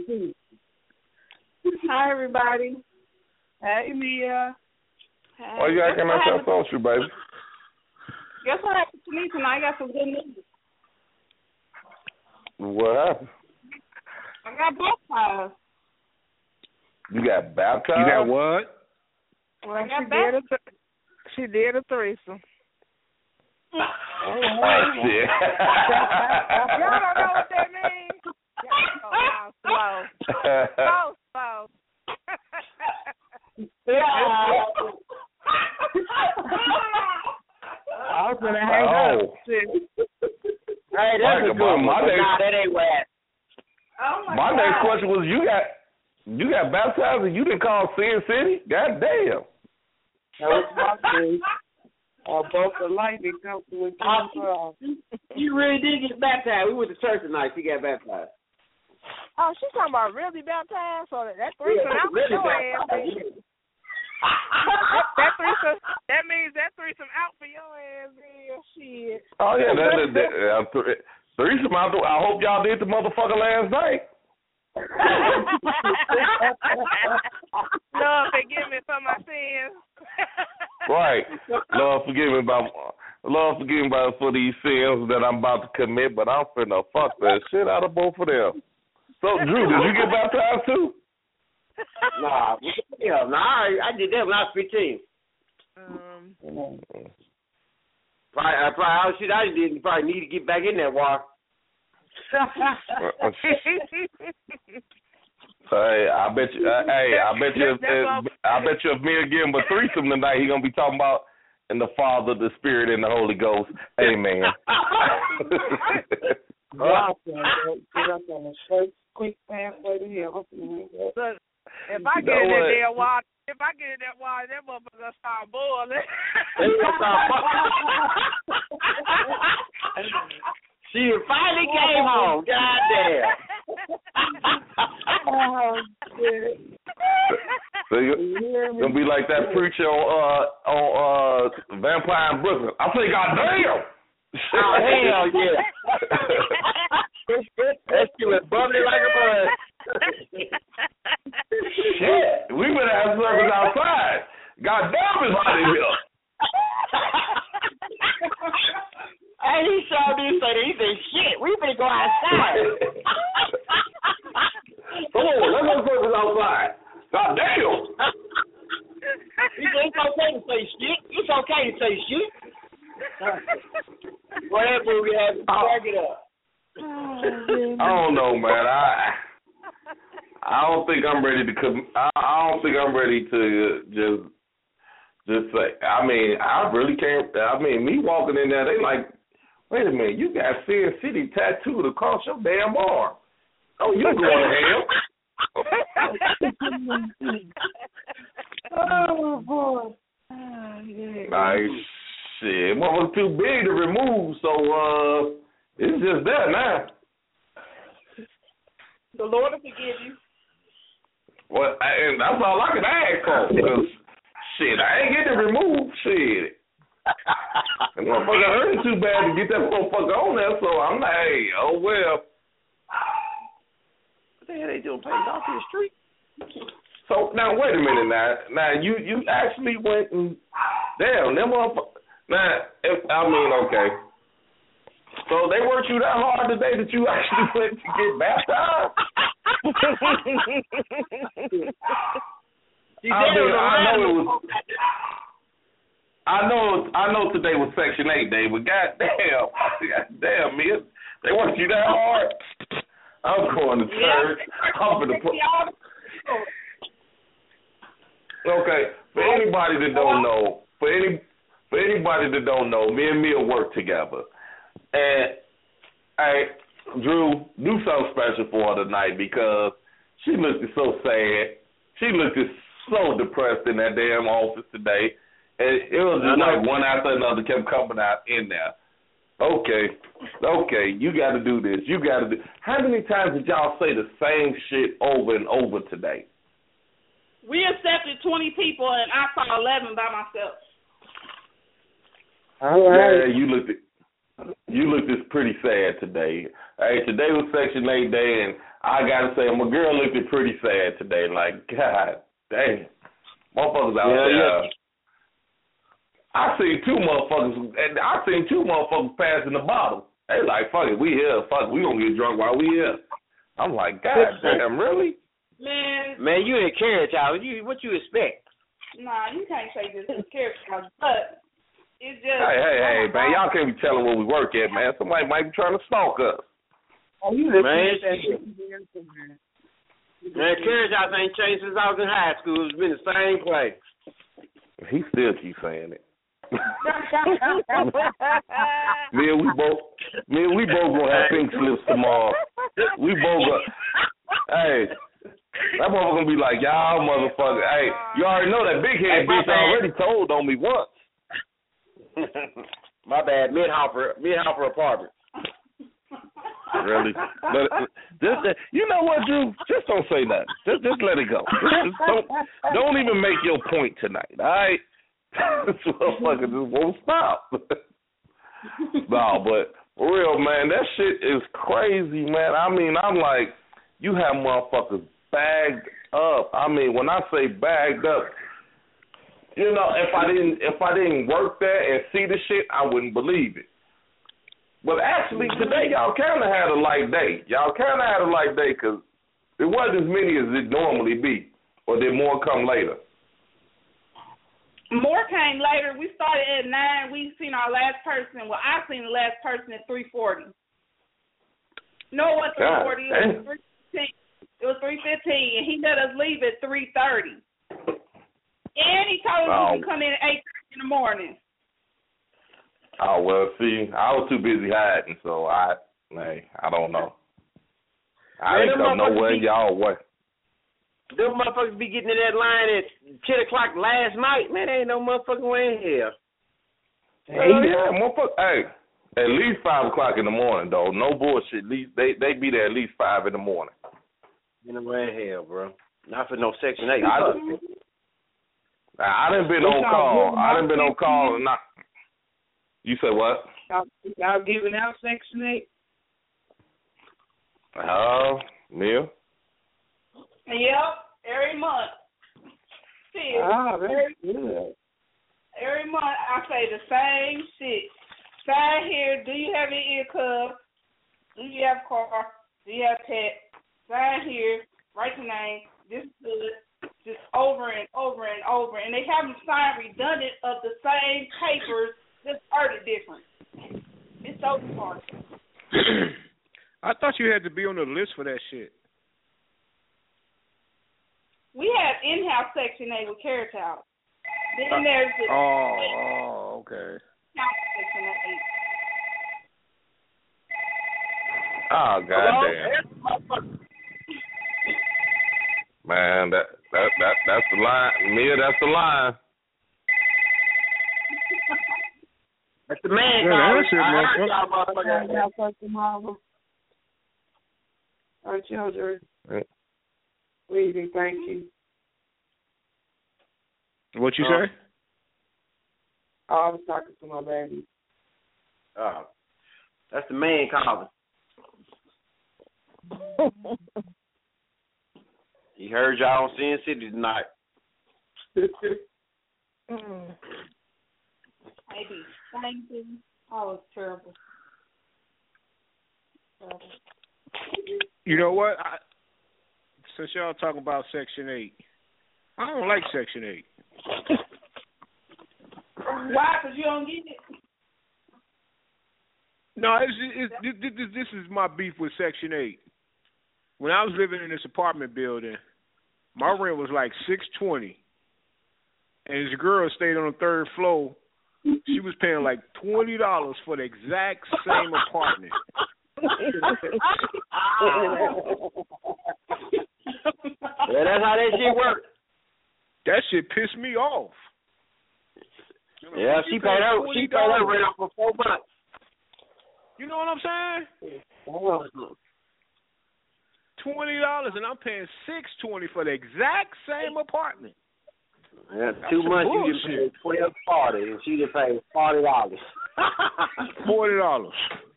Hi, everybody. Hey, Mia. Hey. Why you acting antisocial, baby? Guess what happened to me tonight? I got some good news. What happened? I got baptized. You got baptized? You got what? Well, I she got did a baptized. th- she did a threesome. Oh, shit. Y'all don't know what that means? Y'all slow. So slow. I was gonna hang Oh. up. Shit. Hey, that's Mike, a good one. my but next- Nah, that ain't whack. Oh my, My God. next question was, you got you got baptized and you didn't call Sin City? God damn. That was my thing. Or both the lightning comes to it. You really did get baptized. We went to church tonight. She got baptized. Oh, she's talking about really baptized? So that, that threesome Yeah, out for really your baptized. ass. that, that threesome, that means that threesome out for your ass, man. Shit. Oh yeah, that, that, that uh, th- threesome out. I hope y'all did the motherfucker last night. Lord, forgive me for my sins. Right. Lord, forgive me about Lord, forgive me about for these sins that I'm about to commit, but I'm finna fuck that shit out of both of them. So, Drew, did you get baptized too? Nah, yeah, nah, I, I did that when I was fifteen. Um, Probably, I probably, I, shit, I didn't probably need to get back in that water. Hey, I bet you. Uh, hey, I bet you. If, if, I bet you if me again, but threesome tonight, he gonna be talking about in the Father, the Spirit, and the Holy Ghost. Amen. Wow, get up on the first quick pathway to heaven. Look, if I You get know in that what? damn water, if I get in that water, that motherfucker gonna start boiling. She finally came home. Goddamn. Oh, shit. So you're gonna be like that preacher on uh on uh Vampire in Brooklyn. I say, God damn. Oh hell yeah. That shit was bubbly like a bud. Shit, we better have service outside. God damn, it's hot in here. Hey, he sure did say that. He said, shit, we better go outside. Come on, let's go service outside. God damn. He said, it's okay to say shit. It's okay to say shit. Whatever we have to back it up. I don't know, man. I I don't think I'm ready to come. I, I don't think I'm ready to just just say. I mean, I really can't. I mean, me walking in there, they like, wait a minute, you got Sin City tattooed across your damn arm. Oh, you going to hell? Oh, boy. Oh, yeah. Nice shit. What was too big to remove, so uh, it's just there now. The Lord will forgive you. Well, I, and that's all I can ask for. Because shit, I ain't getting it removed. Shit. That motherfucker hurting too bad to get that motherfucker on there, so I'm like, hey, oh well. What the hell they doing? Playing off the street? So now wait a minute now. Now you you actually went and damn them motherfucker. Now if, I mean okay. So they worked you that hard today that you actually went to get baptized? I mean, I know it was. I know, I know today was Section eight day, but goddamn, goddamn, man, they worked you that hard. I'm going to church. I'm gonna put. Okay, for anybody that don't know, for any, for anybody that don't know, me and Mia work together, and hey, Drew, do something special for her tonight because she looked so sad. She she looked so depressed in that damn office today. And it was just like one after another kept coming out in there. Okay, okay, you got to do this. You got to do. How many times did y'all say the same shit over and over today? We accepted twenty people, and I saw eleven by myself. All right. Yeah, you looked at, you looked as pretty sad today. Hey, today was Section eight day, and I got to say, my girl looked at pretty sad today. Like, God damn. Motherfuckers out yeah, there. Yeah. I seen two motherfuckers, and I seen two motherfuckers passing the bottle. They like, fuck it, we here. Fuck it, we gonna get drunk while we here. I'm like, God damn, really? Man. Man, you in Carriage House. You, what you expect? Nah, you can't say this in Carriage House, but it's just. Hey, hey, hey, man, y'all can't be telling where we work at, man. Somebody might be trying to stalk us. Oh, you man, man, Carriage House ain't changed since I was in high school. It's been the same place. He still keeps saying it. me and we both, me and we both gonna have pink slips tomorrow. We both gonna, hey, that motherfucker gonna be like, y'all motherfucker. Hey, you already know that big head hey, bitch already told on me once. My bad, Mid-Hopper, Mid-Hopper apartment. Really? But just, you know what, Drew? Just don't say nothing. Just, just let it go. Just, just don't, don't even make your point tonight. All right. This motherfucker just won't stop. No, but for real, man, that shit is crazy, man. I mean, I'm like, you have motherfuckers bagged up. I mean, when I say bagged up, you know, if I didn't if I didn't work there and see the shit, I wouldn't believe it. But actually, today y'all kind of had a light day. Y'all kind of had a light day because there wasn't as many as it normally be, or did more come later? More came later. We started at nine. We seen our last person. Well, I seen the last person at three forty. No, it wasn't three forty. It was three fifteen. It was three fifteen, and he let us leave at three thirty. And he told us oh. we could come in at eight thirty in the morning. Oh well, see, I was too busy hiding, so I, hey, I don't know. I didn't come nowhere y'all way. Them motherfuckers be getting in that line at ten o'clock last night. Man, there ain't no motherfucking way in here. Hey, yeah, motherfucker. Hey, at least five o'clock in the morning, though. No bullshit. At least they they be there at least five in the morning. Ain't no way in hell, bro. Not for no Section eight. I, done, I done been on call. I done been on call. And not. You said what? Y'all, y'all giving out Section eight? Oh, uh, Neil? Yep, every month. See, ah, that's every, good. Every month I say the same shit. Sign here, do you have your ear cuffs? Do you have a car? Do you have pet? Sign here, write your name, this is good. Just over and over and over. And they have them sign redundant of the same papers, just worded different. It's so hard. I thought you had to be on the list for that shit. We have in-house Section eight with Carriage House. Then there's the oh, oh, okay. Section eight. Oh, goddamn. Man, that that that that's the line. Mia, that's the line. That's the man. Yeah, that's it, motherfucker. Our children. Really, thank you. What you uh, say? Oh, I was talking to my baby. Oh, that's the man calling. He heard y'all on Sin City tonight. mm. Maybe thinking. Oh, it's terrible. terrible. You know what? I, since y'all talking about Section eight, I don't like Section eight. Why? Because you don't get it? No, it's, it's, it's, this, this is my beef with Section eight. When I was living in this apartment building, my rent was like six twenty, and this girl stayed on the third floor. She was paying like twenty dollars for the exact same apartment. Yeah, that's how that shit works. That shit pissed me off. You know, Yeah, she paid her. She paid her rent off for four months. You know what I'm saying? Twenty dollars, and I'm paying six twenty for the exact same apartment. Yeah, two months you just paid twelve forty, and she just paid forty dollars. Forty dollars.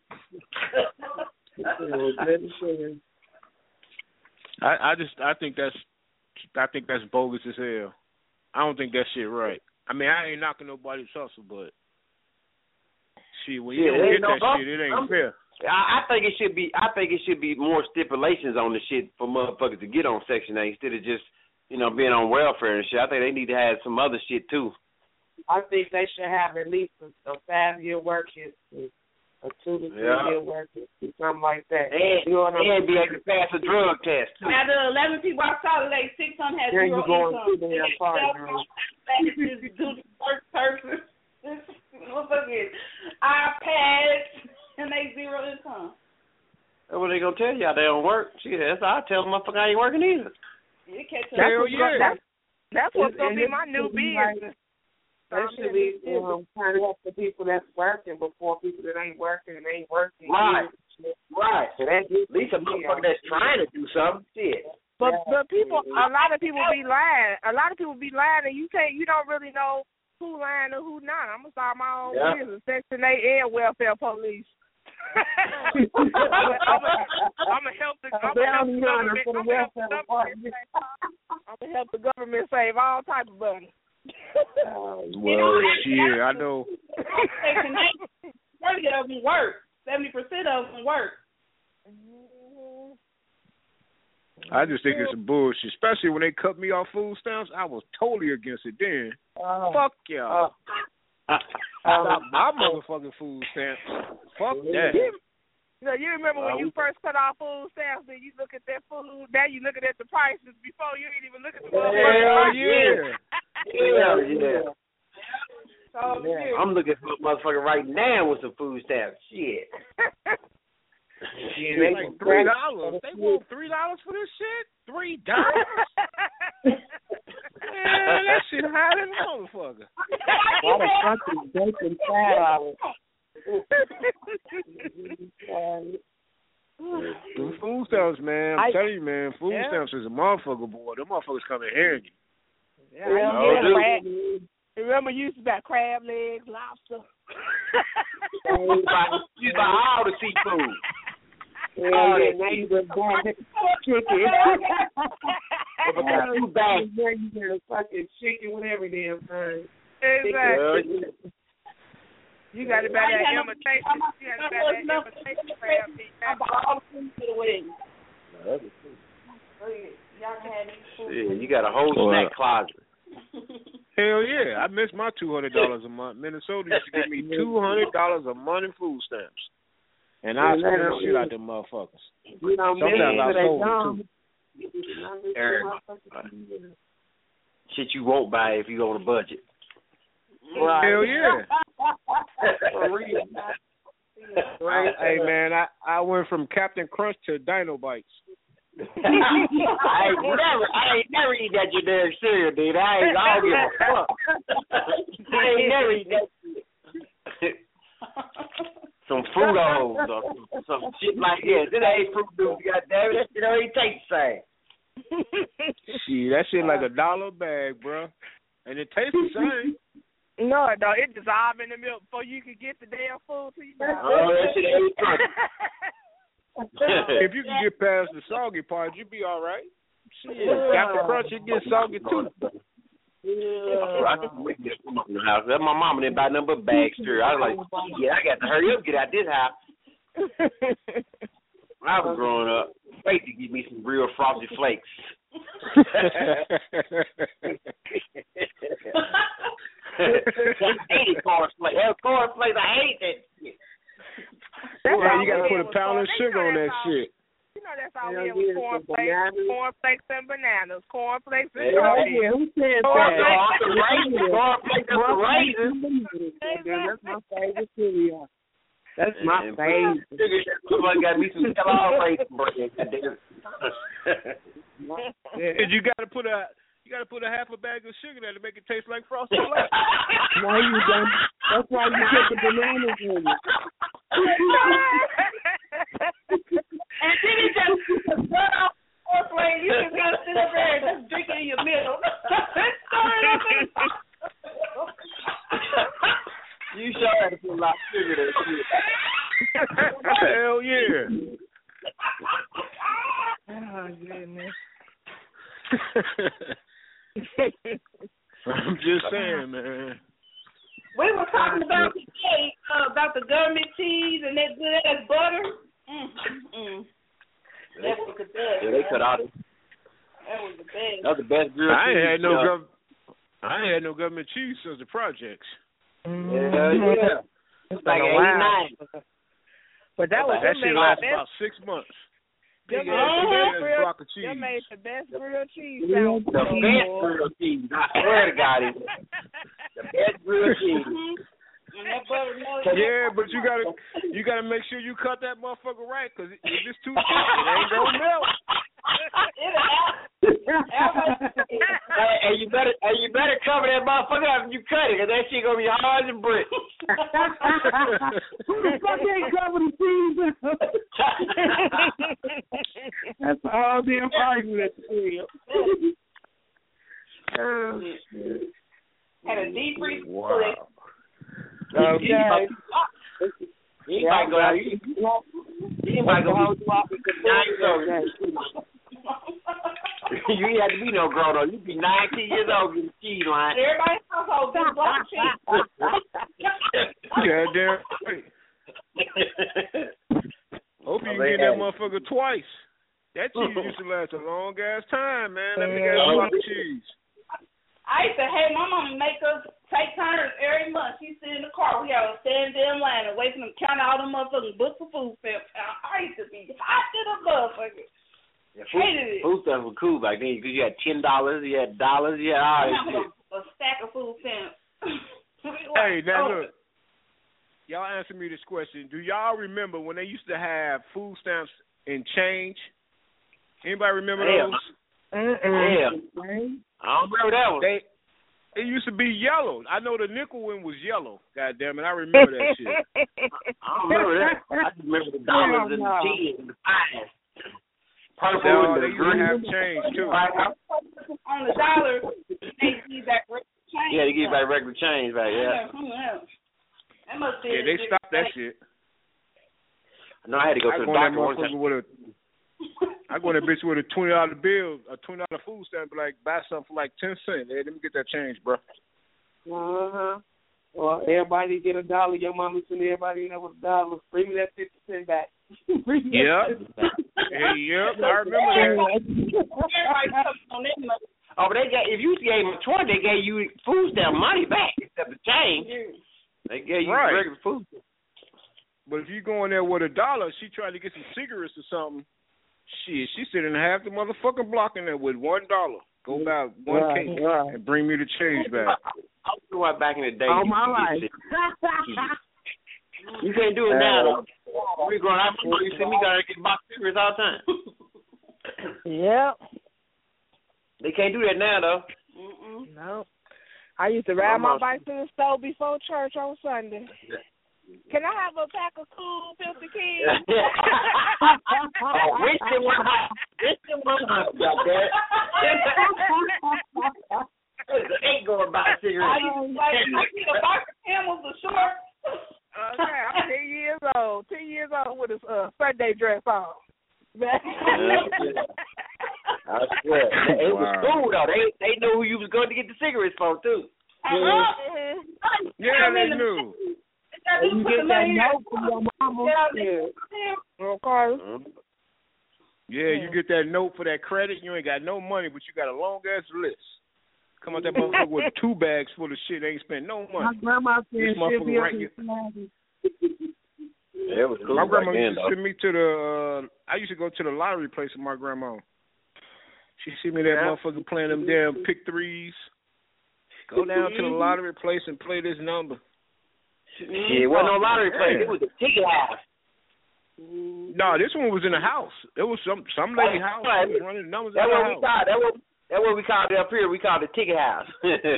I, I just I think that's I think that's bogus as hell. I don't think that shit right. I mean, I ain't knocking nobody's hustle, but shit, when you yeah, don't get no, that I'm, shit, it ain't I'm, fair. I, I think it should be. I think it should be more stipulations on the shit for motherfuckers to get on Section eight instead of just, you know, being on welfare and shit. I think they need to have some other shit too. I think they should have at least a, a five year work history, a two to three yeah. year work history, something like that. And, you know what and be able to pass a drug test too. Out of eleven people I saw today, six of them had Then zero you going income. through the damn party, girl. Do the first person. Motherfucking iPads and they zero income. That's what they gonna tell y'all. They don't work. Shit, that's how I tell them, motherfucker, I ain't working either. You catch That's Hell what's yeah. gonna- that's, That's what's and- gonna and be it my new should be like- business. That should be um, trying to help the people that's working before people that ain't working and ain't working. Right. Right. So that At least a motherfucker that's trying to do something. Shit. But but people, a lot of people be lying. A lot of people be lying, and you can't. You don't really know who lying or who not. I'm gonna start my own Yeah. business, Section eight and welfare police. I'm gonna help the. I'm gonna help the government. I'm gonna help the government. I'm gonna help the government save all type of money. Well, shit, I know. Section eight, thirty of them work. Seventy percent of them work. I just think it's some bullshit, especially when they cut me off food stamps. I was totally against it then. Uh, Fuck y'all. Uh, Stop my motherfucking food stamps. Fuck that. You know, you remember when you first cut off food stamps, then you look at that food, now you looking at the prices before you ain't even look at the Hell yeah. Hell yeah. So, Yeah. I'm looking for a motherfucker right now with some food stamps. Shit. Shit, like three dollars. They want three dollars for this shit? Three dollars? Man, that shit high than a motherfucker. Why the fuck is bacon five dollars? Them food stamps, man. I'm I- telling you, man. Food yeah. stamps is a motherfucker, boy. Them motherfuckers come in handy. Yeah, Yeah, I used to oh, get crab. Remember, you used to buy crab legs, lobster. You buy, you buy all the seafood. Yeah, yeah, now you just buy chicken. Because you back. Now you get a fucking chicken with every damn thing. Exactly. You got to buy I that had no- imitation. You got to buy that imitation crab meat. I bought all the food to the wedding. Y'all can have these food. Shit, you got a whole Well, snack closet. Hell yeah. I miss my two hundred dollars a month. Minnesota used to give me two hundred dollars a month in food stamps. And I spent the shit out them motherfuckers. You know, Sometimes I millions sold of them, too. Eric. Shit you won't buy if you on a budget. Right. Hell yeah. For real. Right. Hey, man, I, I went from Captain Crunch to Dino Bites. I ain't never, I ain't never eat that generic cereal, dude. I ain't, I don't give a fuck. I ain't never eat that shit. Some Fruitos or some, some shit like that. Then I ate Fruit Loops, goddamn it. That shit don't even taste the same. Shit, that shit like a dollar a bag, bro. And it tastes the same. No, no, it dissolved in the milk before you could get the damn food to you. Oh, that shit ain't crunchy. If you can get past the soggy part, you'd be all right. Shit, Captain Crunch, it gets soggy too. Yeah. I can make this from the house. That my mama didn't buy nothing but bag cereal. I was like, yeah, I got to hurry up, get out this house. When I was growing up, wait to give me some real frosty flakes. I hated corn flakes. Hell, corn flakes, I hate that shit. Yeah, you gotta put a pound of sugar on that shit. You know that's all Hell we had was yeah, corn some flakes, bananas. corn flakes and bananas, corn flakes and Yeah. Oh, strawberries. yeah, who said Corn that? flakes. Off the raisins, corn flakes and the raisins. That's my favorite cereal. That's my And favorite. Sugar, somebody got me some Kellogg raisin bread. And you gotta put a You got to put a half a bag of sugar there to make it taste like frosted flakes. Why you done? That's why you put the bananas in it. And then he just run off fourth lane. You just gotta sit up there and just drink it in your middle. You sure had to put a lot of sugar in that shit. Hell yeah. Oh, goodness. I'm just saying, man. We were talking about today uh, about the government cheese and that good ass butter. Mm, mm. That's what it does. Yeah, they cut out it. That was the best. That was the best grilled I ain't cheese. had no uh, gov- I ain't had no government cheese since the projects. Yeah, yeah. It's Like been a while. eighty-nine. But that was That them shit made lasts the about best. six months. Them Big made ass, the big best ass grilled- block of cheese. them made the best grilled cheese. The sound best good. grilled cheese. I swear to God, it was the best grilled cheese. And that butter melted. Yeah, but you gotta you gotta make sure you cut that motherfucker right, cause if it's too thick, it ain't gonna melt. Hey, and you better and you better cover that motherfucker after you cut it, cause that shit gonna be hard as a brick. Who the fuck ain't cover the cheese? That's all damn argument. Oh, shit. Had a deep freeze. Wow. Okay. You might go out. You, you might go out. You ain't have to be no grown up. You be nineteen years old getting cheese line. Everybody's household gets block cheese. Goddamn right. Hope you can get that motherfucker twice. That cheese used to last a long ass time, man. That big ass block of cheese. I used to hate my mama make us take turns every month. She sit in the car. We had to stand damn line and wait for them to count all them motherfucking books of food stamps. I used to be hot to the motherfucker. Yeah, food, Hated it. food stuff was cool back then because you had ten dollars, you had dollars, you had all that shit. A stack of food stamps. Hey, now look. Y'all answer me this question. Do y'all remember when they used to have food stamps in change? Anybody remember Hell. those? Yeah. I don't remember that one. They, it used to be yellow. I know the nickel one was yellow. God damn it, I remember that shit. I don't remember that. I just remember the dollars and the cheese and the pies. Purple No, and they the used to green. have change too. On the dollar, they give back regular change. Yeah, they give back regular change back, yeah. That must be Yeah, they stopped that shit. No, I had to go I to the go in that doctor one time. motherfucker with a, I go in that bitch with a twenty dollar bill, a twenty dollar food stamp, be like buy something for like ten cents. Hey, let me get that change, bro. Uh huh. Well, everybody get a dollar. Your mama send everybody in there with a dollar. Bring me that fifty cent back. Bring me Yep. Hey, yep. I remember that. Oh, but they got, if you gave them twenty, they gave you food stamp money back except the change. They gave you Right. regular food. But if you go in there with a dollar, she tried to get some cigarettes or something. Shit, she sitting half the motherfucking block in there with one dollar. Go buy one Right, cake right. and bring me the change back. I was doing back in the day. All you my could life. get cigarettes. You can't do it now, though. We growing up, you see me gotta get box cigarettes all the time. Yep. They can't do that now, though. Mm-mm. No. I used to ride my Almost. bike to the store before church on Sunday. Can I have a pack of cool filthy kids? Oh, wish it was hot. Wish it was hot, goddamn. Ain't going to buy I cigarettes. used to like, I see the box of camels are short. Okay, I'm ten years old. Ten years old with a uh, Sunday dress on. I swear. It was Wow. cool, though. They they knew who you was going to get the cigarettes from, too. Uh-huh. Yeah, they knew. You get that note from your mama. Yeah. Okay. Yeah, you get that note for that credit. You ain't got no money, but you got a long ass list. Come out that motherfucker with two bags full of shit. They ain't spent no My money. grandma said This she'll be motherfucker up right in here. Flaggy. Yeah, it was cool My back grandma then, used to though. send me to the. Uh, I used to go to the lottery place with my grandma. She see me that Yeah. motherfucker playing them damn pick threes. Go down to the lottery place and play this number. Yeah, it wasn't no lottery place. It was a ticket house. No, this one was in the house. It was some some lady house. She was running the numbers That's in what the we house. thought. That's what, That's what we called it up here. We called it ticket house.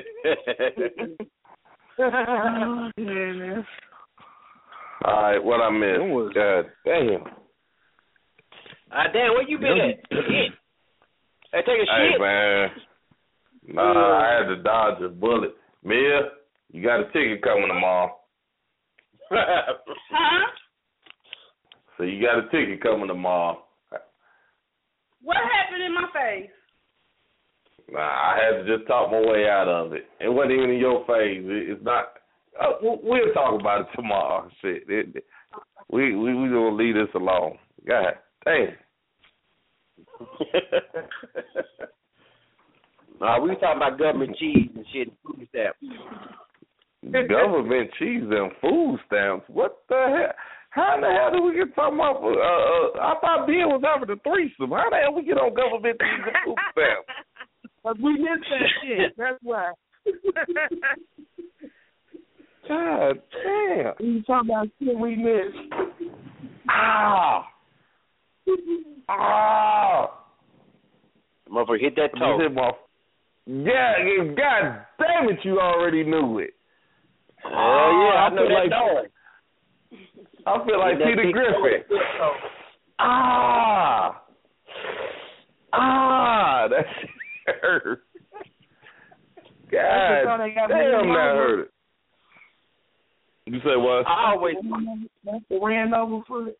Oh, goodness. All right, what I missed? God damn. Ah, uh, damn, where you been at? Shit. Hey, take a Hey, shit. man. Nah, I had to dodge a bullet. Mia, you got a ticket coming tomorrow. Huh? So you got a ticket coming tomorrow. What happened in my face? Nah, I had to just talk my way out of it. It wasn't even in your face. It, it's not. Uh, we'll talk about it tomorrow. Shit, it, it, we we we gonna leave this alone. God damn. Nah, we was talking about government cheese and shit, food stamps. Government cheese and food stamps. What the hell? How in the hell did we get talking about? Uh, uh, I thought Bill was having a threesome. How the hell we get on government cheese and food stamps? Cause we missed that shit. That's why. God damn. We talking about shit we missed. Ah. Ah. Motherfucker, hit that toe. Hit my, yeah, God damn it, you already knew it. Oh, uh, yeah, I, I know that like, dog. I feel like Peter Griffin. Ah. Ah, that shit hurt. God damn, that hurt. You say what? I always. That's the ran over foot.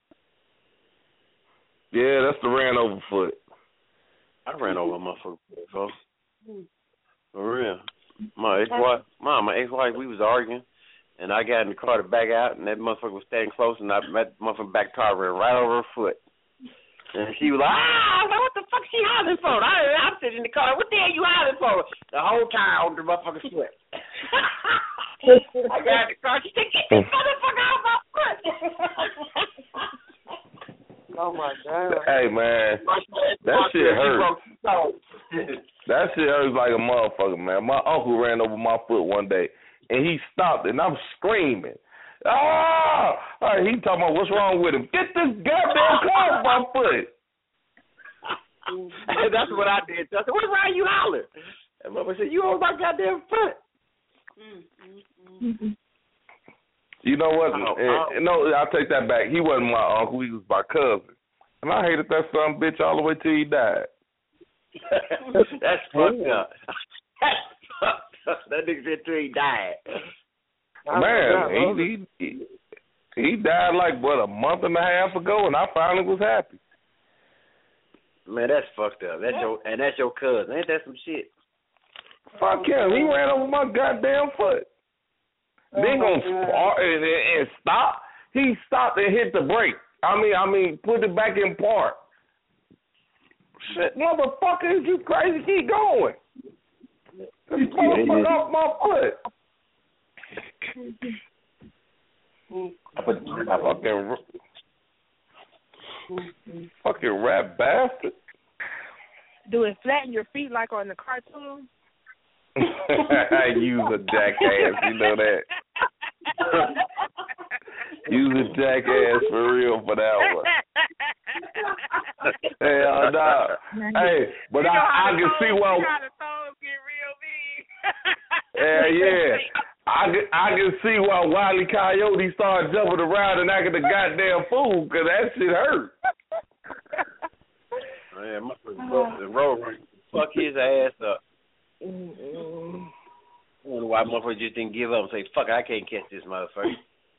Yeah, that's the ran over foot. I ran over a motherfucker, folks. For real. My ex-wife, mom, my ex-wife, we was arguing, and I got in the car to back out, and that motherfucker was standing close, and I met the motherfucker back car ran right over her foot. And she was like, ah, what the fuck she hollering for? I, I'm sitting in the car, what the hell you hollering for? The whole time on the motherfucker's foot. I got in the car, she said, get this motherfucker out of my foot. Oh, my God. Hey, man, that shit hurt. That shit hurts like a motherfucker, man. My uncle ran over my foot one day, and he stopped, and I'm screaming. Ah! All right, he talking about what's wrong with him. Get this goddamn car off my foot. That's what I did. I said, what's wrong you hollering? And mama said, you on my goddamn foot. You know what? Oh, and, oh. and no, I'll take that back. He wasn't my uncle. He was my cousin. And I hated that son bitch all the way till he died. That's fucked up. That's fucked up. That nigga said till he died. Man, he, he he died like, what, a month and a half ago, and I finally was happy. Man, that's fucked up. That's your And that's your cousin. Ain't that some shit? Fuck him. He ran over my goddamn foot. Oh, then gonna spark and, and stop. He stopped and hit the brake. I mean, I mean, put it back in park. Shit, motherfucker, is you crazy? Keep going. This motherfucker off my foot. fucking, fucking rap bastard. Do it flatten your feet like on the cartoon? I use a jackass, you know that. Use a jackass for real for that one. Hell no. Hey, but I, I can see why. Yeah, yeah. I can, I can see why Wile E. Coyote started jumping around and acting a goddamn fool, because that shit hurt. Man, motherfucker, road fuck his ass up. Mm-hmm. I wonder why motherfucker just didn't give up and say, fuck it, I can't catch this motherfucker.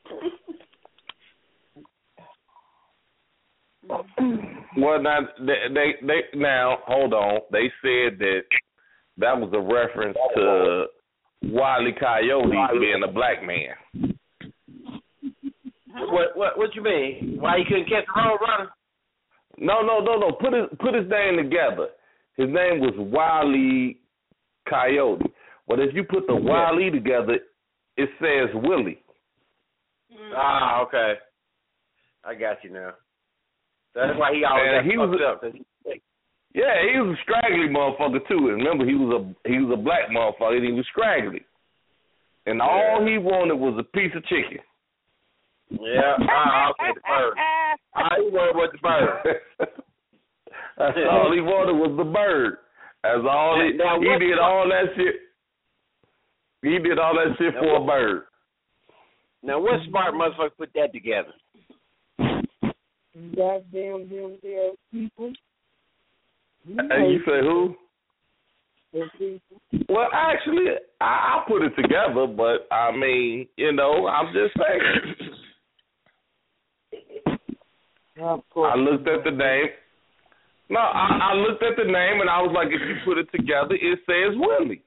Well, now, they, they, they, now, hold on. They said that that was a reference to Wile E. Coyote being a black man. What, what, what you mean? Why he couldn't catch the road runner? No, no, no, no. Put his, put his name together. His name was Wile E. Coyote. But if you put the Wile E together, it says Willie. Ah, okay. I got you now. That's why he always got he was fucked a, up. Yeah, he was a scraggly motherfucker too. And remember, he was a he was a black motherfucker and he was scraggly. And all he wanted was a piece of chicken. Yeah, ah, okay, the bird. All he wanted was the bird. That's all he wanted was the bird. That's all he, now, he did all that shit. He did all that shit now, for what, a bird. Now, what smart motherfucker put that together? Goddamn them there people. You and you say who? Well, actually, I, I put it together, but I mean, you know, I'm just saying. Of course. I looked at the name. No, I, I looked at the name and I was like, if you put it together, it says Willie.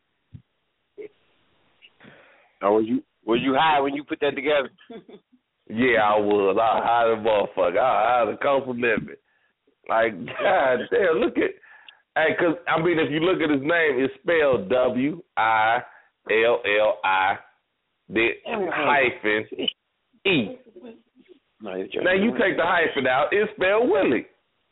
Oh, were you were you high when you put that together? Yeah, I was. I high the motherfucker. I high the compliment me. Like, God damn, look at. Hey, cause I mean, if you look at his name, it's spelled W I L L I, then hyphen E. Now you take the hyphen out, it's spelled Willie.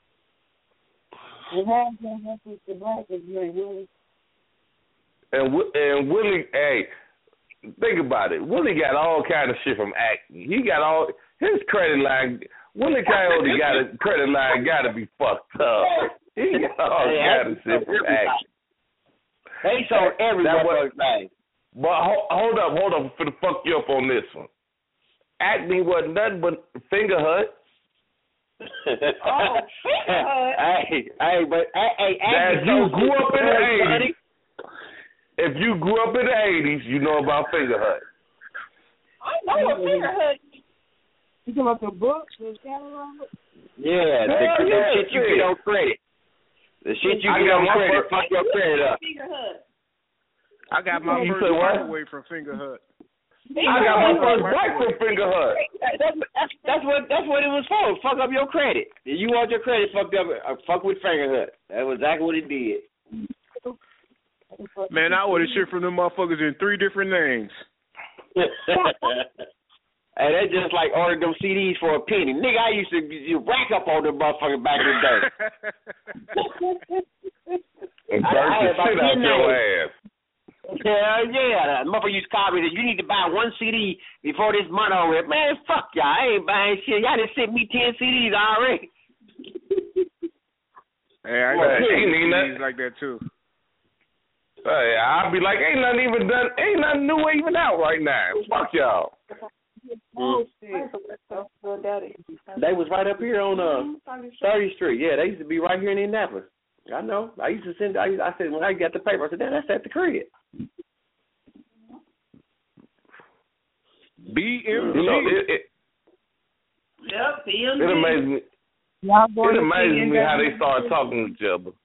And and Willie, hey, think about it. Willie got all kind of shit from acting. He got all his credit line. Willie Coyote got a credit line. Got to be fucked up. He got all hey, kind of shit from acting. They saw everybody's name. But hold, hold up, hold up, for the fuck you up on this one. Acting wasn't nothing but finger hut. Oh, finger hut. Hey, hey, but hey, hey, if you grew up in the eighties, if you grew up in the eighties, you know about finger hut. I know what finger hut. You talking about the books, the catalog? Yeah, the, the, the yeah, shit you get on credit. The shit you I get on credit, first, fuck your credit up. Finger hut. I got my you first microwave from Finger Hut. I got my first bike from Finger Hut. That's, that's, that's what that's what it was for. Fuck up your credit. If you want your credit fucked up, uh, fuck with Finger Hut. That was exactly what it did. Man, I ordered shit from them motherfuckers in three different names. Hey, that's just like ordering them C Ds for a penny. Nigga, I used to you rack up on them motherfuckers back in the day. And burn the shit out your ass. Hell yeah. The motherfucker used to call me that you need to buy one C D before this month over. Man, fuck y'all. I ain't buying shit. Y'all done sent me ten C Ds already. Hey, I got C Ds like that too. Hey, I'll be like, ain't nothing even done, ain't nothing new even out right now. Fuck y'all. Mm. They was right up here on uh thirtieth Street. Yeah, they used to be right here in Indianapolis. I know. I used to send. I, used, I said when I got the paper, I said, "Damn, that's at the crib." B M G. You know, it, it, yep, B M G. It amazes me. It amazes me how they start talking to each other.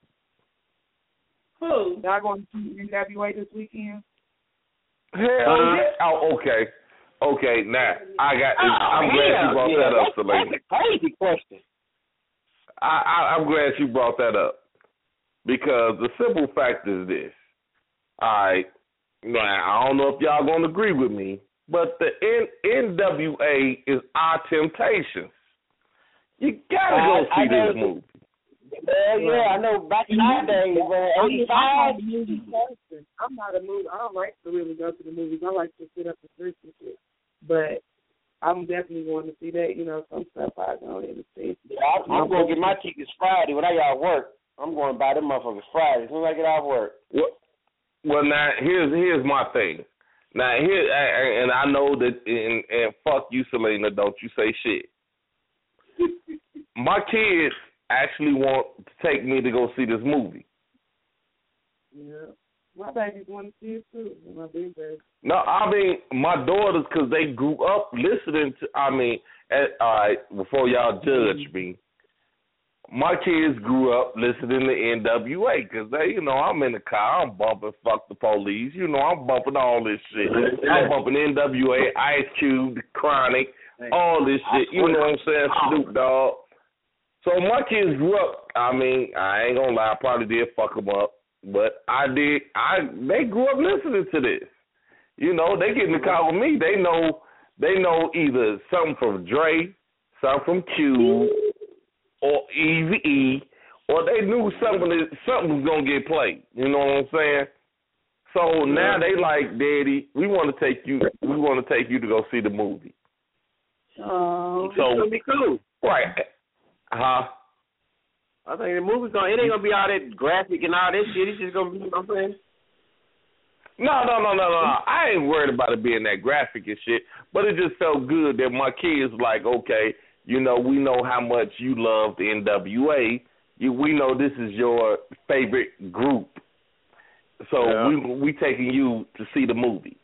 Who? Y'all going to see N W A this weekend? Hell uh, yeah. Oh, okay. Okay, now, I got, oh, I'm glad yeah, you brought yeah. that up, Selena. That's a crazy question. I, I, I'm glad you brought that up. Because the simple fact is this. All right, now, I don't know if y'all going to agree with me, but the N- N W A is our Temptations. You got to go I, see I this movie. Hell yeah, I know back in our days, uh, eighty-five. I'm not a movie. I don't like to really go to the movies. I like to sit up and drink and shit. But I'm definitely going to see that. You know, some stuff I don't even see. Yeah, I'm, I'm going to get my tickets Friday when I got work. I'm going to buy them motherfuckers Friday as soon as I get off work. Well, well now here's here's my thing. Now here, and I know that, and, and fuck you, Selena. Don't you say shit. My kids actually want to take me to go see this movie. Yeah. My babies want to see it too. My big baby. No, I mean, my daughters, because they grew up listening to, I mean, at, all right, before y'all judge me, my kids grew up listening to N W A because they, you know, I'm in the car, I'm bumping Fuck the Police, you know, I'm bumping all this shit. I'm bumping N W A, Ice Cube, Chronic, all this shit, you know what I'm saying, Snoop Dogg. So my kids grew up, I mean, I ain't gonna lie, I probably did fuck them up, but I did, I they grew up listening to this. You know, they get in the car with me, they know, they know either something from Dre, something from Cube, or Eazy-E, or they knew something, something was gonna get played, you know what I'm saying? So now they like, Daddy, we want to take you, we want to take you to go see the movie. Oh, so, it's gonna be cool. Right. Huh? I think the movie's gonna it ain't gonna be all that graphic and all that shit. It's just gonna be, you know what I'm saying? No, no, no, no, no. I ain't worried about it being that graphic and shit, but it just felt good that my kids like, okay, you know, we know how much you love the N W A. You, we know this is your favorite group, so yeah. we we taking you to see the movie,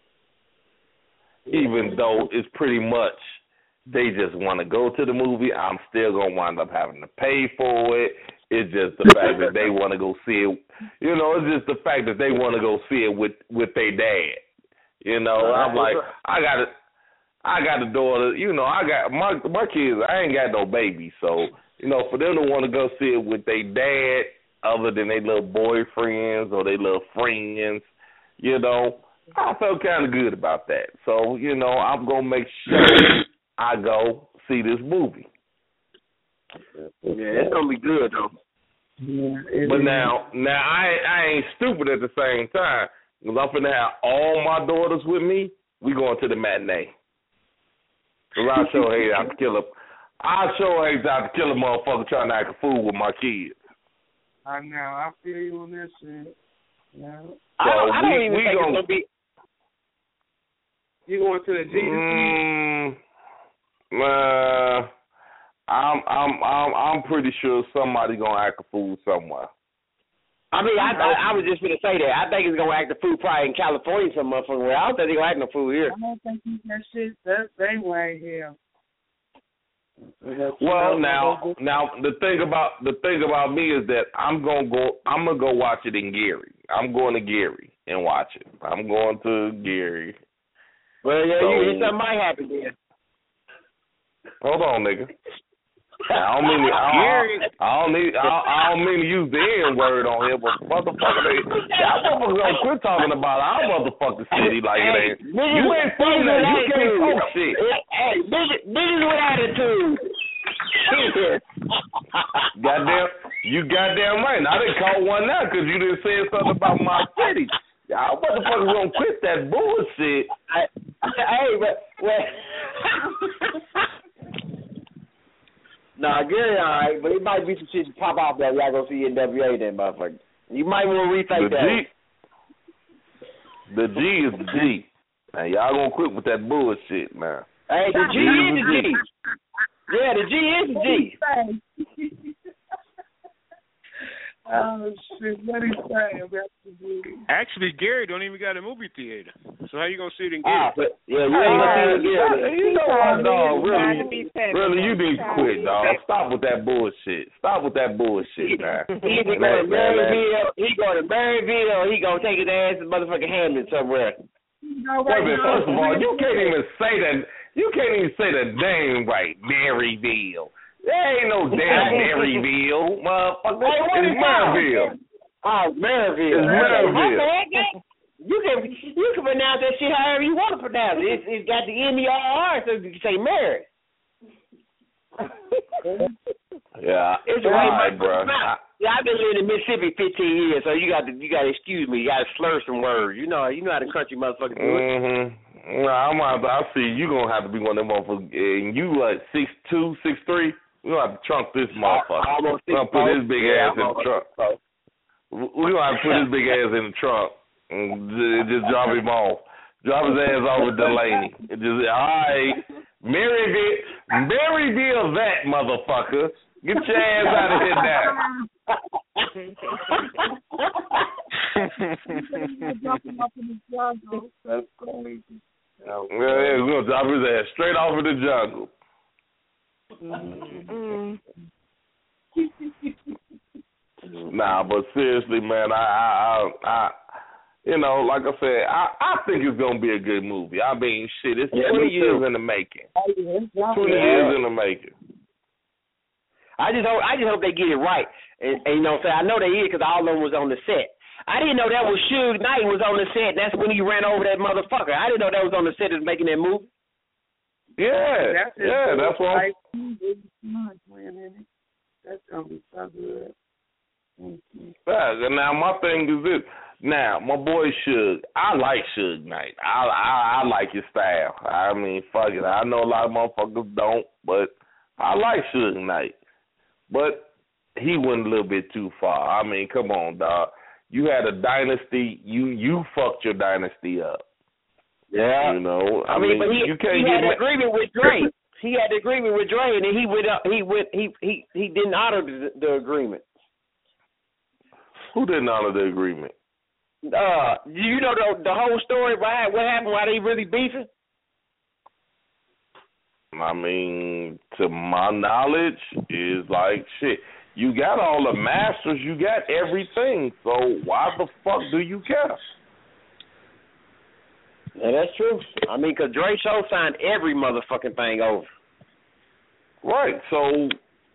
even though it's pretty much they just want to go to the movie. I'm still gonna wind up having to pay for it. It's just the fact that they want to go see it. You know, it's just the fact that they want to go see it with with their dad. You know, I'm like, I got a, I got a daughter. You know, I got my my kids. I ain't got no baby, so you know, for them to want to go see it with their dad, other than their little boyfriends or their little friends, you know, I felt kind of good about that. So you know, I'm gonna make sure I go see this movie. Yeah, it's gonna be good though. Yeah, but is. now, now I I ain't stupid at the same time. Cause I'm finna have all my daughters with me. We going to the matinee. Cause I sure hate out to kill a, I sure hate out to kill a motherfucker trying to act a fool with my kids. I know. I feel you on that shit. Yeah. So I don't, I don't we, even we think gonna, it's gonna be. You going to the Jesus? Mm, uh, I'm I'm I'm I'm pretty sure somebody gonna act a fool somewhere. I mean, I I, I was just gonna say that. I think it's gonna act a fool probably in California some motherfucking way. I don't think they're gonna act no fool here. I don't think he's that shit that same way here. Well, now now the thing about the thing about me is that I'm gonna go I'm gonna go watch it in Gary. I'm going to Gary and watch it. I'm going to Gary. Well, yeah, so, you, something might happen there. Hold on, nigga. I don't mean to, I, don't, I don't need I, I don't mean to use the N word on here, but motherfucker, they, y'all motherfuckers don't quit talking about our motherfucking city like it ain't. You ain't from that. You can't talk shit. Hey, bitches with attitude. Goddamn, you goddamn right. I didn't call one now because you didn't say something about my city. Y'all motherfuckers gonna quit that bullshit. Hey, but well. Nah, good, all right, but it might be some shit to pop off that y'all gonna see N W A then, motherfucker. You might want to rethink the that. G, the G is the G. Now, y'all gonna quit with that bullshit, man. Hey, the G is the G. Yeah, the G is the G. Oh, shit, what he saying about the G? Actually, Gary don't even got a movie theater. So how you going to see it in Ah, Gary? but, yeah, you ain't going to see it in Gary. You know what, dog? Really, really, you need to quit, dog. Stop with that bullshit. Stop with that bullshit, man. He either go to Maryville, he go to Maryville, he gonna take his ass to motherfucking Hamden somewhere. Wait a minute, first of all, you can't even say that. You can't even say the name right, Maryville. There ain't no damn Maryville, motherfucker. It's Maryville. Oh, Maryville. It's Maryville. You can you can pronounce that shit however you want to pronounce it. It's, it's got the M E R R, so you can say Mary. Yeah, it's all right, right, bro. Yeah, I've been living in Mississippi fifteen years, so you got to you got to excuse me. You got to slur some words. You know, you know how the country motherfuckers do it. Mm-hmm. Nah, I'm out. I see you gonna have to be one of them motherfuckers. And you like six two, six three. We gonna have to trunk this motherfucker. Almost We're gonna put his big yeah, ass in the trunk. We're gonna have to put his big ass in the trunk and just drop him off. Drop his ass off with Delaney. And just all right, Maryville, Maryville, that motherfucker. Get your ass out of here now. That's crazy. Yeah, yeah, we're gonna drop his ass straight off in the jungle. Mm. Nah, but seriously, man, I, I, I, I, you know, like I said, I, I think it's gonna be a good movie. I mean, shit, it's yeah, twenty years in the making. Twenty yeah. years in the making. I just hope, I just hope they get it right. And, and you know, what I'm saying, I know they is because all of them was on the set. I didn't know that was Suge Knight was on the set. That's when he ran over that motherfucker. I didn't know that was on the set of making that movie. Yeah, that's yeah, that's what. That's gonna be so good. Mm-hmm. Yeah, now my thing is this. Now my boy Suge, I like Suge Knight. I, I I like his style. I mean, fuck it. I know a lot of motherfuckers don't, but I like Suge Knight. But he went a little bit too far. I mean, come on, dog. You had a dynasty. You you fucked your dynasty up. Yeah. You know. I, I mean, mean, but he, you can't he get had an ma- agreement with Dre. He had an agreement with Dre, and then he went up. He went. He he he didn't honor the, the agreement. Who didn't honor the agreement? Uh, you know the the whole story behind what happened? Why they really beefing? I mean, to my knowledge, is like shit. You got all the masters, you got everything. So why the fuck do you care? Yeah, that's true. I mean, because Dre Show signed every motherfucking thing over. Right. So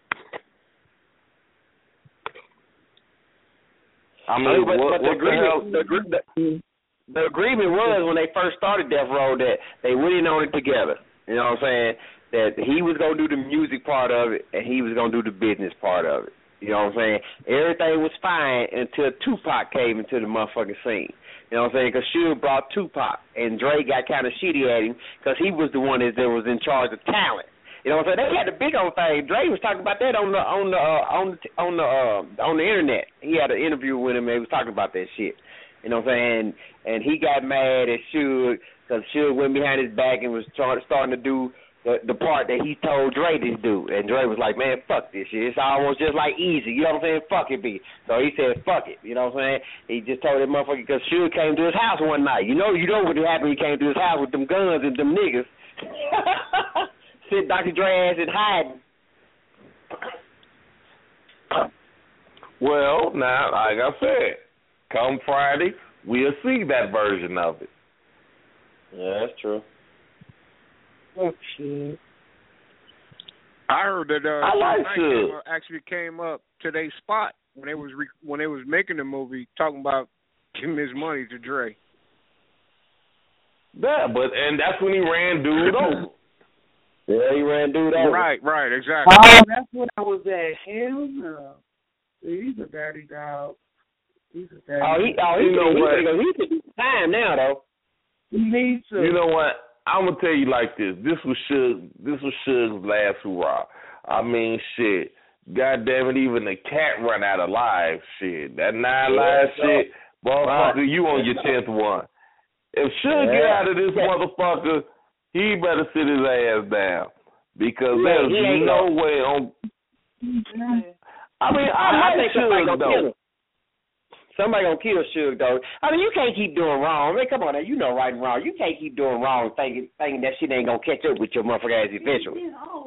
I mean, but, what, but the what agreement, the hell? The, the, the agreement was when they first started Death Row that they went in on it together. You know what I'm saying? That he was going to do the music part of it and he was going to do the business part of it. You know what I'm saying? Everything was fine until Tupac came into the motherfucking scene. You know what I'm saying? Because Suge brought Tupac and Dre got kind of shitty at him because he was the one that was in charge of talent. You know what I'm saying? They had the big old thing. Dre was talking about that on the on the uh, on the on the uh, on the internet. He had an interview with him and he was talking about that shit. You know what I'm saying? And he got mad at Suge because Suge went behind his back and was trying, starting to do the, the part that he told Dre to do. And Dre was like, man, fuck this shit. It's almost just like Easy. You know what I'm saying? Fuck it, B. So he said, fuck it. You know what I'm saying? He just told that motherfucker because Suge came to his house one night. You know, you know what happened? He came to his house with them guns and them niggas. Sit Doctor Dre ass and hiding. Well, now, like I said, come Friday, we'll see that version of it. Yeah, that's true. Oh shit! I heard that uh, I like Night to. came up, actually came up to their spot when they was re- when they was making the movie, talking about giving his money to Dre. Yeah, but and that's when he ran dude over. Yeah, he ran dude over. Right, right, exactly. Oh, that's what I was at. Hell no. He's a dirty dog. He's a dirty. Oh, he, oh, he, You know he, what? he, he, he, he time now though. He needs to. You know what? I'm gonna tell you like this. This was Suge. This was Suge's last hurrah. I mean, shit. God damn it, even the cat run out of lives. Shit, that nine live shit, motherfucker. You on your tenth one. If Suge Yeah. get out of this motherfucker, he better sit his ass down because Yeah, there's he ain't no gonna- way on. I mean, I, I, I like think somebody Suge gonna kill though. him. Somebody gonna kill Suge though. I mean, you can't keep doing wrong. I mean, come on now, you know right and wrong. You can't keep doing wrong, thinking thinking that shit ain't gonna catch up with your motherfucker ass eventually.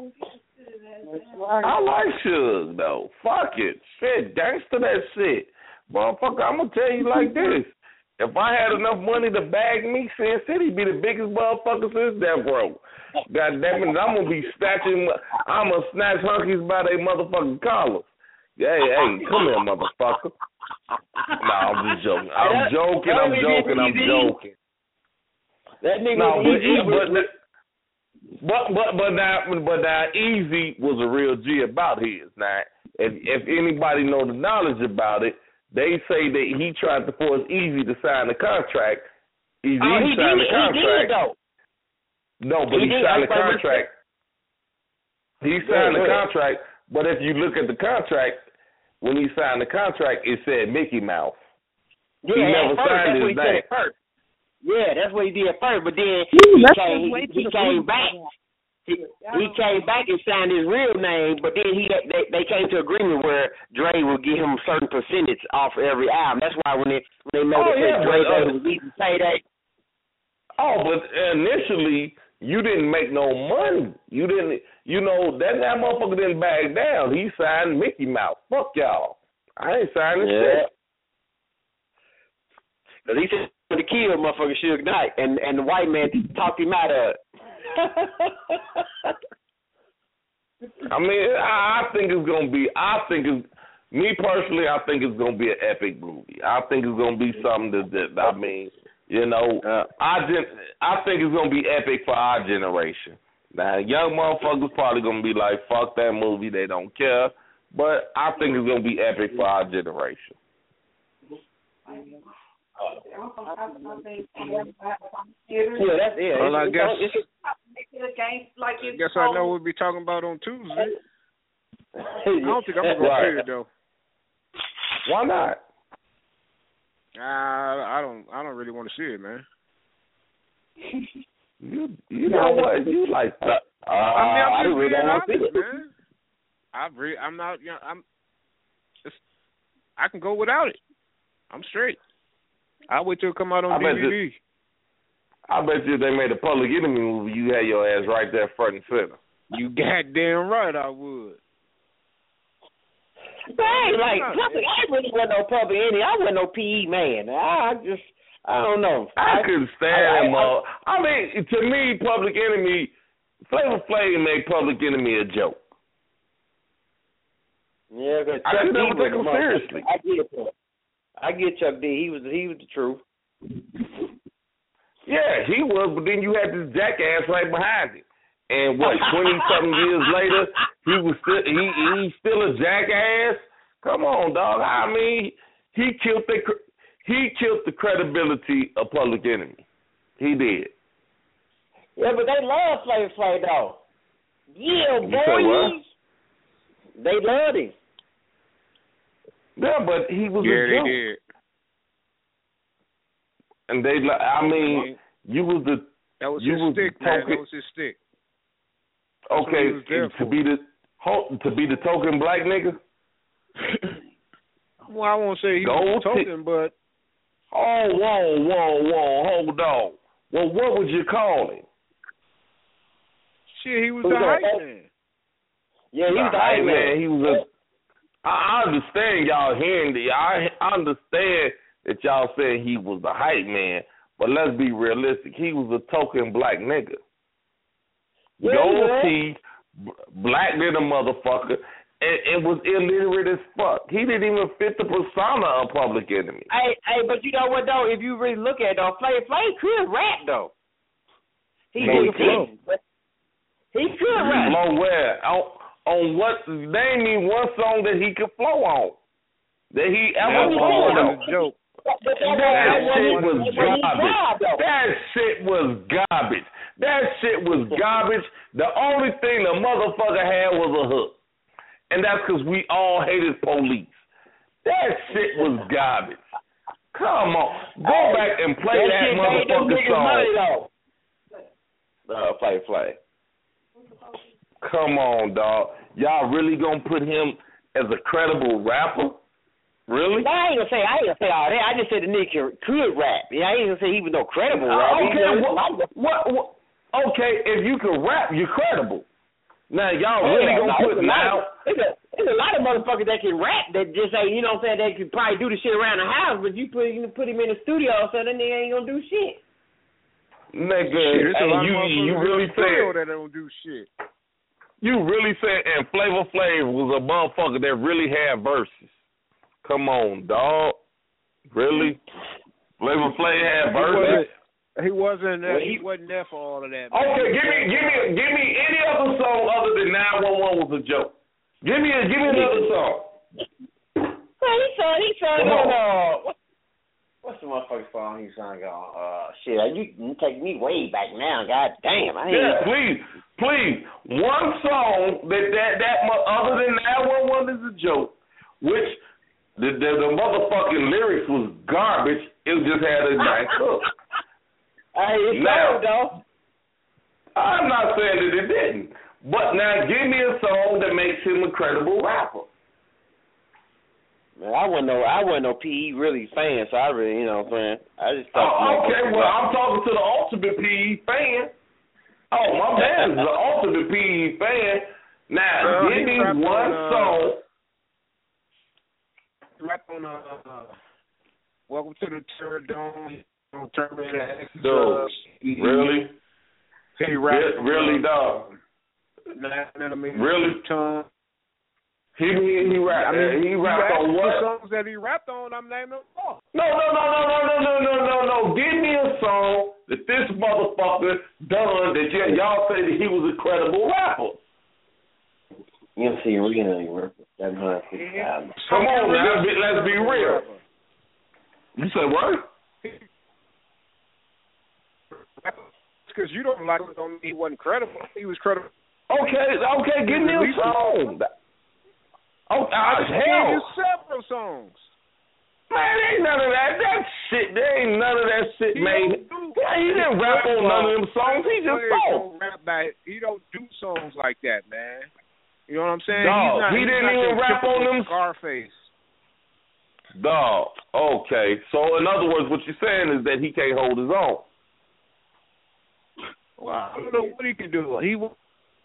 I like Suge though. Fuck it, shit, gangster that shit, motherfucker. I'm gonna tell you like this: if I had enough money to bag me, Sin City be the biggest motherfucker since Death Row. God damn it, I'm gonna be snatching. I'm gonna snatch hunkies by their motherfucking collars. Hey, hey, come here, motherfucker. No, I'm just joking. I'm joking. I'm joking. I'm joking. That nigga No, was but easy. but but but but now but now Easy was a real G about his. Now, if if anybody know the knowledge about it, they say that he tried to force Easy to sign the contract. Easy Oh, he signed did. the contract. He did though. No, but He he, did. signed I the thought- contract. He signed Yeah, the yeah. contract, but if you look at the contract, when he signed the contract, it said Mickey Mouse. Yeah, He at never first, signed that's his what he said name. at first. Yeah, that's what he did at first. But then Ooh, he let's came, just he, wait he till the came movie back. comes out. He, he came back and signed his real name, but then he they, they came to agreement where Dre would give him a certain percentage off every album. That's why when they when they made Oh, it yeah, Dre but, uh, was easy to pay that. Oh, but initially you didn't make no money. You didn't. You know that that motherfucker didn't back down. He signed Mickey Mouse. Fuck y'all. I ain't signing Yeah. shit. Cause he said to kill motherfucker Suge Knight, and and the white man talked him out of it. I mean, I, I think it's gonna be. I think it's me personally. I think it's gonna be an epic movie. I think it's gonna be something that, that I mean, you know, uh, I gen, I think it's gonna be epic for our generation. Now, young motherfuckers probably gonna be like, "Fuck that movie," they don't care. But I think it's gonna be epic for our generation. Yeah, that's it. Well, I It's- guess it's- Like I guess I know what we'll be talking about on Tuesday. I don't think I'm gonna go Right. see it though. Why not? Uh, I don't. I don't really want to see it, man. You you know what? You like uh, I mean, I'm I just really being don't see honest, it. man. I re- I'm not. You know, I'm. It's, I can go without it. I'm straight. I'll wait till it come out on I D bet V D. you- I bet you if they made a Public Enemy movie, you had your ass right there front and center. You goddamn right, I would. Hey, like, public, I really wasn't no public any. I wasn't no P E man. I, I just, I don't know. I, I couldn't stand I, him. I, I, I mean, to me, Public Enemy, Flavor Flav made Public Enemy a joke. Yeah, cause I Chuck could D never was take the him mother- seriously. I get it. I get Chuck D. He was, he was the truth. Yeah, he was, but then you had this jackass right behind him. And what, twenty something years later, he was still he he's still a jackass. Come on, dog. I mean, he killed the he killed the credibility of Public Enemy. He did. Yeah, but they love Flavor Flav though. Yeah, You said what? boys. They loved him. Yeah, but he was Yeah, a they joke. did. And they, I mean, you was the That was you his was stick, the man. token- That was his stick. That's what okay he was there to for. be the ho- to be the token black nigga. Well, I won't say he Gold was a token, but Oh, whoa, whoa, whoa, hold on. Well, what would you call him? shit, he was Who's the that? hype man. Yeah, he was the Hey, hype man, man. he was a. I I understand y'all hearing the. I I understand that y'all saying he was the hype man, but let's be realistic. He was a token black nigga. Yeah, Gold yeah. teeth, b- black than a motherfucker, and, and was illiterate as fuck. He didn't even fit the persona of Public Enemy. Hey, hey, but you know what though? If you really look at it, though, Flav Flav could rap though. He No, he did. couldn't. But he could rap. Flow where? On, on what? Name me one song that he could flow on. That he ever That flowed was on. a joke. But that, That that shit wasn't- was that wasn't his job, garbage. though. That shit was garbage. That shit was garbage. The only thing the motherfucker had was a hook. And that's because we all hated police. That shit was garbage. Come on. Go back and play that that shit made them motherfucker niggas money, song. though. Uh, Flav Flav. Come on, dog. Y'all really gonna put him as a credible rapper? Really? No, I ain't gonna say I ain't gonna say all that. I just said the nigga could rap. Yeah, I ain't gonna say he was no credible Uh, rapper. okay, He was what, like- what, what, okay, if you can rap, you're credible. Now, y'all really Yeah, gonna no, put it's a lot now? of- There's a, there's a lot of motherfuckers that can rap that just say, you know what I'm saying, they could probably do the shit around the house, but you put you put him in the studio, so that nigga ain't gonna do shit. Nigga, Shit, there's a and lot you of motherfuckers you in really the studio said that don't do shit. you really said and Flavor Flav was a motherfucker that really had verses. Come on, dog. Really? Flavor Flav had He verses. wasn't. He wasn't. Uh, Well, he he- wasn't there for all of that. Okay, give me give me give me any other song other than nine one one was a joke. Give me a give me another song. Well, he sung, he sung Come on, on. uh, what, what's the motherfucking song he sung on? Uh, shit, you can take me way back now, god damn. I ain't Yeah, please, please. One song that that that mo- other than nine one one is a joke, which the, the the motherfucking lyrics was garbage. It just had a nice hook. Hey, it's Now- now, though. I'm not saying that it didn't, but now give me a song that makes him a credible rapper. Man, I wasn't no, I wasn't no P E really fan, so I really, you know what I'm saying. I just thought. Oh, okay, well I'm talking to the ultimate P E fan. Oh, my man is the ultimate P E fan. Now Well, give he me rapped one on, uh, song. Rap on uh, uh, Welcome to the Terror Dome. On Terminator X. Dude, uh, really? He rapped on, Really, uh, dog? Nine millimeter. Really? Ton. He he, he rap. I mean, he you rapped asked on the what? songs that he rapped on, I'm naming them all. No, no, no, no, no, no, no, no, no, no. Give me a song that this motherfucker done that y- y'all say that he was a credible rapper. You know, see, we know you were seven hundred fifty thousand. Come on, now, let's be, let's be real. You said what? Because you don't like it, don't mean he wasn't credible. He was credible. Okay, okay, give me a song. Oh, I uh, just hell. gave you several songs. Man, ain't none of that. That shit, there ain't none of that shit, He man. don't do- Yeah, he didn't rap on none of them songs. He just He talked. don't rap by, he don't do songs like that, man. You know what I'm saying? Dog, he's not, he he's didn't not even your rap on typical them- Scarface. Dog. Okay. So in other words, what you're saying is that he can't hold his own. Well, I don't know what he can do. He what,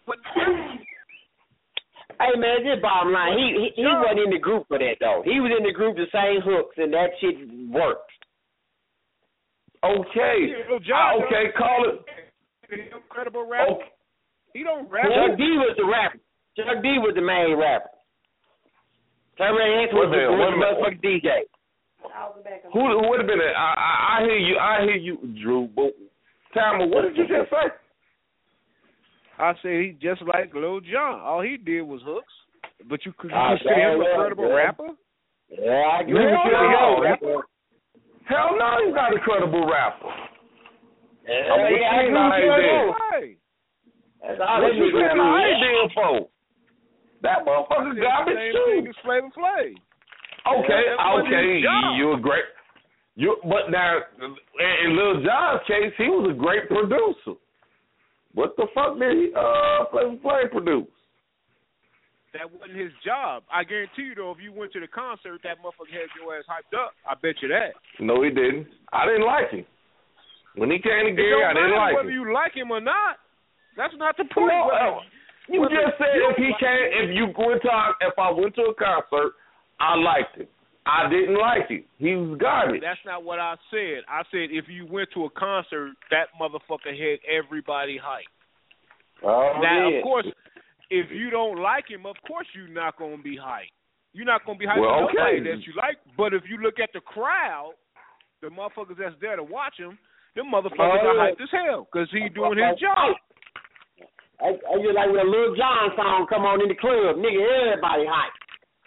Hey man, this bottom line. He he, he wasn't in the group for that though. He was in the group to sing hooks, and that shit worked. Okay. John, uh, okay, call it. Incredible rapper. Okay. He don't rap. Chuck D was the rapper. Chuck D was the main rapper. Terminator X was Wait a the, minute, was wait a the minute. motherfucking D J. Who? Wait a minute. I, I, I hear you. I hear you, Drew. But Tamara, what did you just say? I say he just like Lil Jon. All he did was hooks. But you could Ah, consider him damn, a credible yeah. rapper? Yeah, I agree Hell with you. no. Rapper. Hell no, he's not a credible rapper. Yeah, I'm yeah, I saying agree I with you. ain't too. Hey. That's all What that you nigga saying do. I ain't Yeah. deal for? That motherfucker garbage Same too. thing as Flavor Flav. Okay, Yeah, that wasn't okay, his job. you a great. You, but now in Lil Jon's case, he was a great producer. What the fuck did he uh Flavor Flav produce? That wasn't his job. I guarantee you, though, if you went to the concert, that motherfucker had your ass hyped up. I bet you that. No, he didn't. I didn't like him. When he came to It Gary, don't I didn't matter like whether him. you like him or not. That's not the point. Well, Whether- uh, you whether just said you if he like came, him- if you went to, a- if I went to a concert, I liked him. I didn't like him. He was garbage. That's not what I said. I said if you went to a concert, that motherfucker had everybody hyped. Oh, Now, yeah. of course, if you don't like him, of course you're not going to be hyped. You're not going to be hyped Well, for nobody okay. that you like. But if you look at the crowd, the motherfuckers that's there to watch him, them motherfuckers Oh, are yeah. hyped as hell because he doing his job. I, I just like when a Lil Jon song come on in the club, nigga, everybody hyped.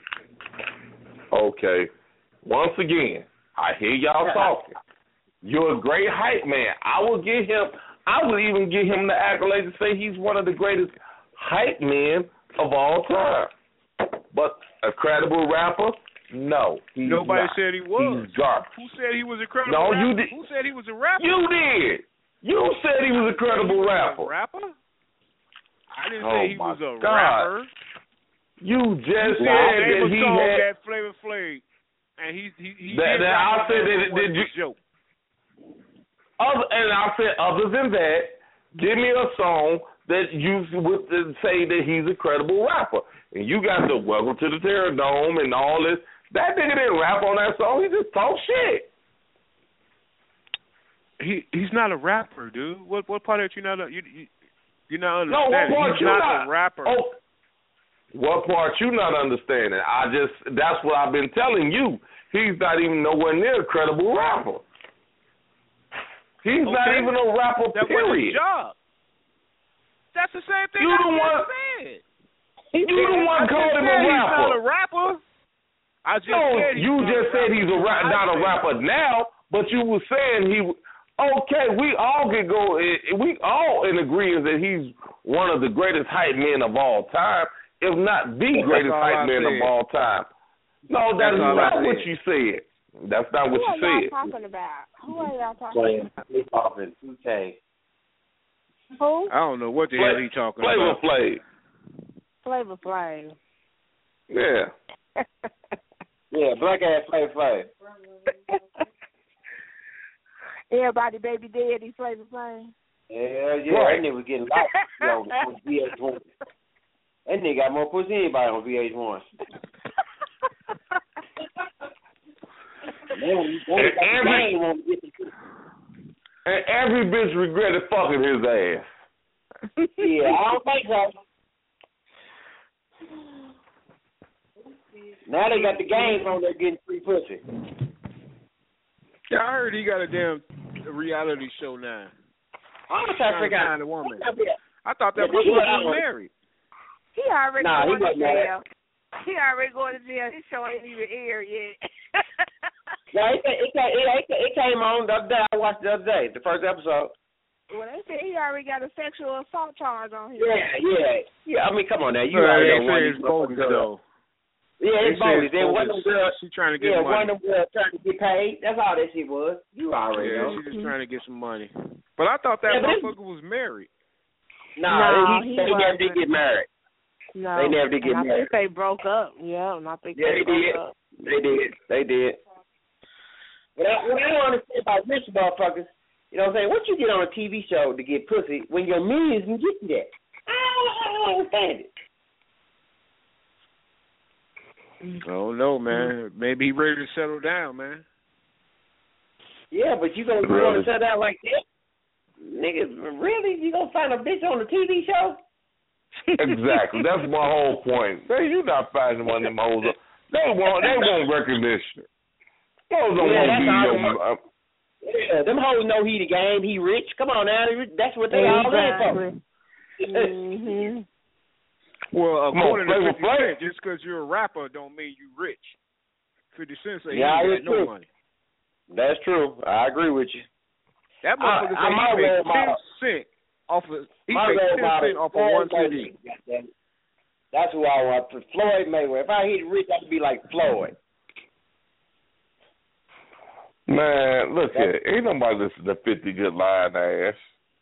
Okay. Once again, I hear y'all talking. You're a great hype man. I will give him. I would even give him the accolades to say he's one of the greatest hype men of all time. But a credible rapper, no, he's Nobody not. said he was. He's garbage. Who said he was a credible No, rapper? you did. Who said he was a rapper? You did. You said he was a credible rapper. Rapper? I didn't Oh, say he my was a God. rapper. You just You said said name that a he song had. that Flavor Flav, and he he he That- did that rap I on said that, that- but it wasn't did a joke. Other, and I said, other than that, give me a song that you would say that he's a credible rapper. And you got the Welcome to the Terror Dome and all this. That nigga didn't rap on that song. He just talk shit. He he's not a rapper, dude. What what part that you not you, you you're not No, what understanding? part he's you not, not? a rapper. Oh, what part you not understanding? I just that's what I've been telling you. He's not even nowhere near a credible rapper. He's Okay. not even a rapper. That period. wasn't his job. That's the same thing You I the just one- said. You the one I called just him said a he's rapper. not a rapper. I just No, said he's you not just a said rapper. he's a ra- not a rapper now, but you were saying he. Okay, we all can go. We all in agreement that he's one of the greatest hype men of all time, if not the That's greatest all hype I man said. of all time. No, that That's is all I not what said. you said. That's not what Who are you y'all said. talking about? Who are y'all talking Playing about? hip hop and two K. Who? I don't know what the Fla- hell he talking Flavor about. Flav. Flavor Flav. Yeah. Yeah, black ass Flavor Flav. Everybody baby daddy Flavor Flav. Hell yeah, Right. that nigga was getting locked on on V H one. That nigga got more pussy than anybody on V H one. Man, when you go to the And every- game, won't get the And every bitch regretted fucking his ass. Yeah, I don't think so. Now they got the games on there getting free pussy. Yeah, I heard he got a damn reality show now. I'm trying to figure out. Find a woman. Yeah, I thought that Yeah, was he was was- married. He already Nah, he going to wasn't married. jail. He already going to jail. His show ain't even aired yet. Yeah, it, it, it, it, it came on the other day. I watched the other day, the first episode. Well, they said he already got a sexual assault charge on him. Yeah, yeah. Yeah, I mean, come on now. You Well, already they know one say of it's these bogus motherfuckers. though. Yeah, it's bogus. There wasn't no girl. She trying to get yeah, money. one of them girls trying to get paid. That's all that shit was. You already yeah, know. she just trying to get some money. But I thought that yeah, motherfucker was married. Nah, no, he, he they never did get married. No, they never did get and I married. think they broke up. Yeah, and I think yeah, they, they broke did. up. They did. They did. But I, what I don't understand about rich motherfuckers, you know what I'm saying? What you get on a T V show to get pussy when your millions can get you that? I don't, I don't understand it. I don't know, man. Maybe he ready to settle down, man. Yeah, but you gonna really? want to settle down like that? Niggas, really? You gonna find a bitch on a T V show? Exactly. That's my whole point. Say you not finding one of them hoes. They want they want recognition. Hoes don't yeah, want to be your. Uh, yeah, them hoes know he the game. He rich. Come on now, that's what they all in for. mm-hmm. Well, according on, to fifty Cent, just because you're a rapper don't mean you rich. fifty Cent say yeah, he ain't got no money. That's true. I agree with you. That motherfucker say he made ten cent off of he made ten cent off of one C D. That's who I want. Floyd Mayweather. If I hit rich, I'd be like Floyd. Man, look here. Ain't nobody listen to fifty good lying ass.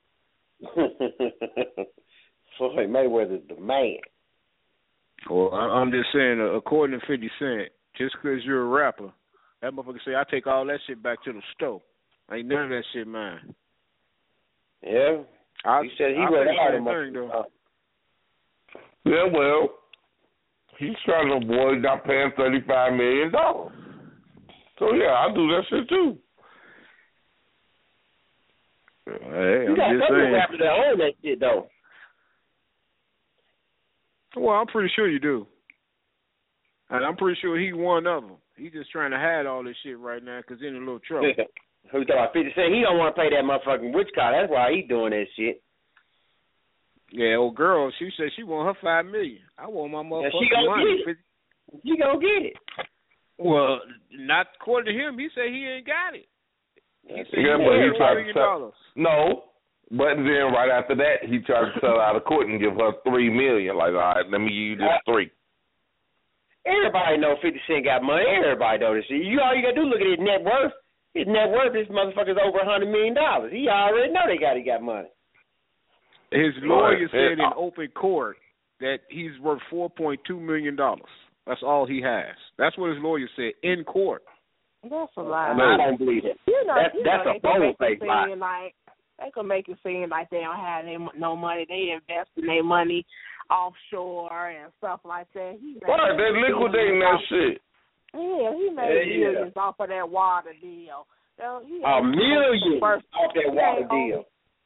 Floyd Mayweather's the man. Well, I'm just saying, uh, according to fifty Cent, just because you're a rapper, that motherfucker say, I take all that shit back to the store. Ain't none of that shit mine. Yeah. I, he said he I went out of thing, though. Yeah, well, he's trying to avoid not paying thirty-five million dollars. So, yeah, I do that shit, too. Hey, you I'm got just some saying. rappers that own that shit, though. Well, I'm pretty sure you do. And I'm pretty sure he one of them. He just trying to hide all this shit right now because he's in a little trouble. Who's talking about fifty Cent? He don't want to pay that motherfucking witch card. That's why he doing that shit. Yeah, old girl, she said she want her five million. I want my motherfucking yeah, she gonna money. Get it. She gonna get it. Well, not according to him. He said he ain't got it. He said yeah, he but he had tried million to sell, dollars. No, but then right after that, he tried to sell out of court and give her three million. Like, all right, let me give you this three. Everybody know fifty Cent got money. Everybody know this shit. You all you gotta do look at his net worth. His net worth, this motherfucker's over a hundred million dollars. He already know they got he got money. His lawyer right. said yeah. in open court that he's worth four point two million dollars. That's all he has. That's what his lawyer said in court. That's a lie. I don't believe it. You know, that's you that's know, a bold face lie. Like, they can make it seem like they don't have any, no money. They invest in their money offshore and stuff like that. Right, they're liquidating that shit. Yeah, he made yeah, millions yeah. off of that water deal. So he a million worth, off that water deal.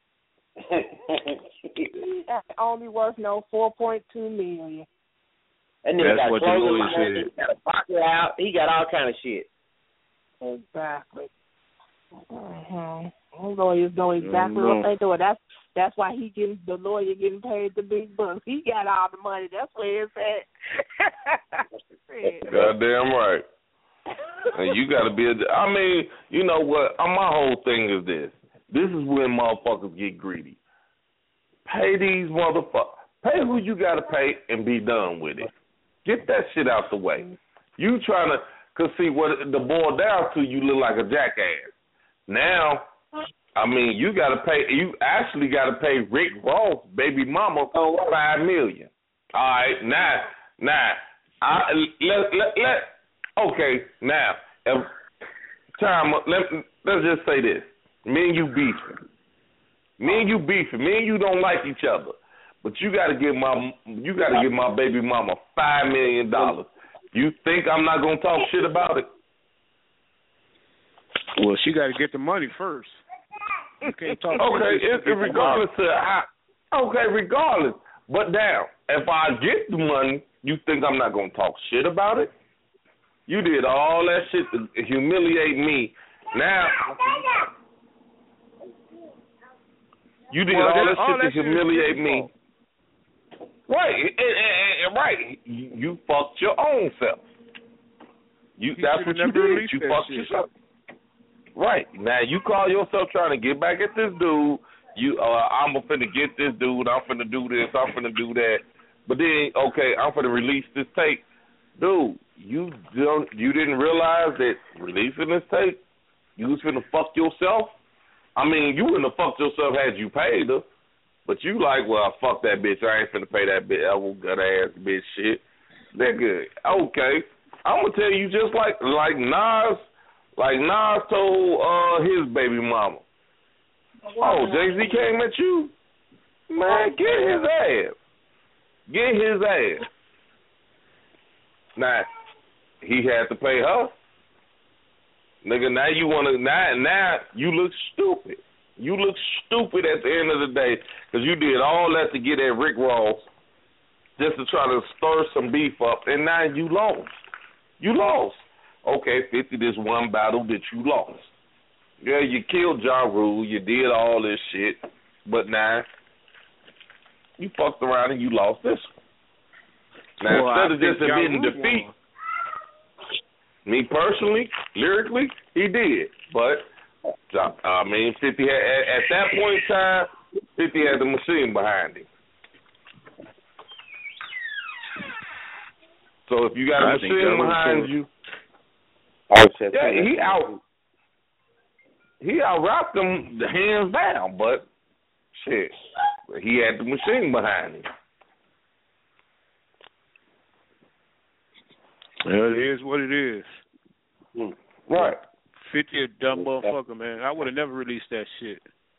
He only worth no four point two million. And then that's got what the lawyer said. He got a pocket out. He got all kind of shit. Exactly. Mm-hmm. The lawyers know exactly mm-hmm. what they doing. That's that's why he getting the lawyer getting paid the big bucks. He got all the money. That's where it's at. Goddamn right. And you got to be. A, I mean, you know what? Uh, my whole thing is this. This is when motherfuckers get greedy. Pay these motherfuckers. Pay who you got to pay and be done with it. Get that shit out the way. You trying to, cause see what the boil down to, you look like a jackass. Now, I mean, you got to pay. You actually got to pay Rick Ross, baby mama, five million. All right, now, now, I let let let. Okay, now, if, time. Let let's just say this. Me and you beefing. Me and you beefing. Me and you don't like each other. But you gotta give my you gotta give my baby mama five million dollars. You think I'm not gonna talk shit about it? Well, she got to get the money first. You can't talk. Okay, it, it, regardless of how. Okay, regardless. But now, if I get the money, you think I'm not gonna talk shit about it? You did all that shit to humiliate me. Now. You did well, all that all shit that to humiliate me. Right, and, and, and right. You, you fucked your own self. You he that's what you did. You fucked shit. yourself. Right. Now you call yourself trying to get back at this dude. You uh I'm finna get this dude, I'm finna do this, I'm finna do that. But then, okay, I'm finna release this tape. Dude, you don't, you didn't realize that releasing this tape, you was finna fuck yourself. I mean, you wouldn't have fucked yourself had you paid her, but you like, well, fuck that bitch. I ain't finna pay that bitch, that gut ass bitch shit. Nigga, okay. I'm gonna tell you just like like Nas, like Nas told uh, his baby mama. Oh, Jay-Z came at you? Man, get his ass. Get his ass. Now, he had to pay her. Nigga, now you wanna now now you look stupid. You look stupid at the end of the day because you did all that to get at Rick Ross just to try to stir some beef up, and now you lost. You lost. Okay, fifty, this one battle that you lost. Yeah, you killed Ja Rule, you did all this shit, but now you fucked around and you lost this one. Now, well, instead of just admitting defeat, me personally, lyrically, he did. But, I mean, fifty had, at, at that point in time, fifty had the machine behind him. So if you got a I machine behind you, yeah, he out, he out rapped them hands down. But shit, he had the machine behind him. Well, it is what it is. Right. fifty a dumb motherfucker, man. I would have never released that shit.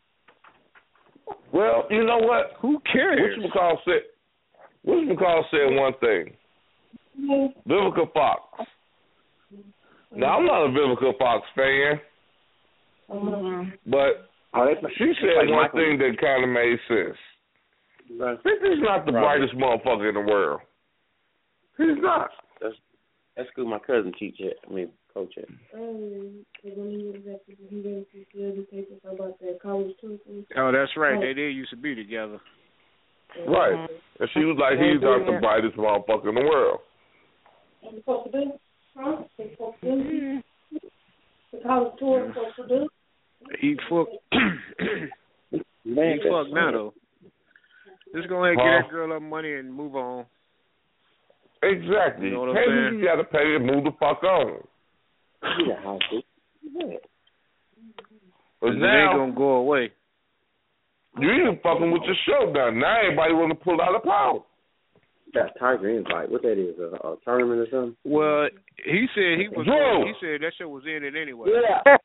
Well, you know what? Who cares? Whatchamacallit said, Whatchamacallit said one thing. Vivica Fox. Now, I'm not a Vivica Fox fan, Mm-hmm. but oh, she said one thing that kind of made sense. fifty's not the right. brightest motherfucker in the world. He's not. That's, that's good. My cousin teach it. I mean, coach it. Um, when he was at the, he went to the papers about that college too. Oh, that's right. They did used to be together. Right. And she was like, he's not the brightest motherfucker in the world. What you supposed to do? Huh? They supposed to do? The college tour supposed to do? He fuck. he fuck now though. Just go ahead and huh? get that girl her money and move on. Exactly. You know what I'm hey, saying? you gotta pay and move the fuck on. Yeah, but now, now it ain't gonna go away. You even fucking with your show now. Now everybody want to pull out a pound. That Tiger Invite, what that is, a, a tournament or something? Well, he said he was. Drew. He said that shit was in it anyway. Yeah.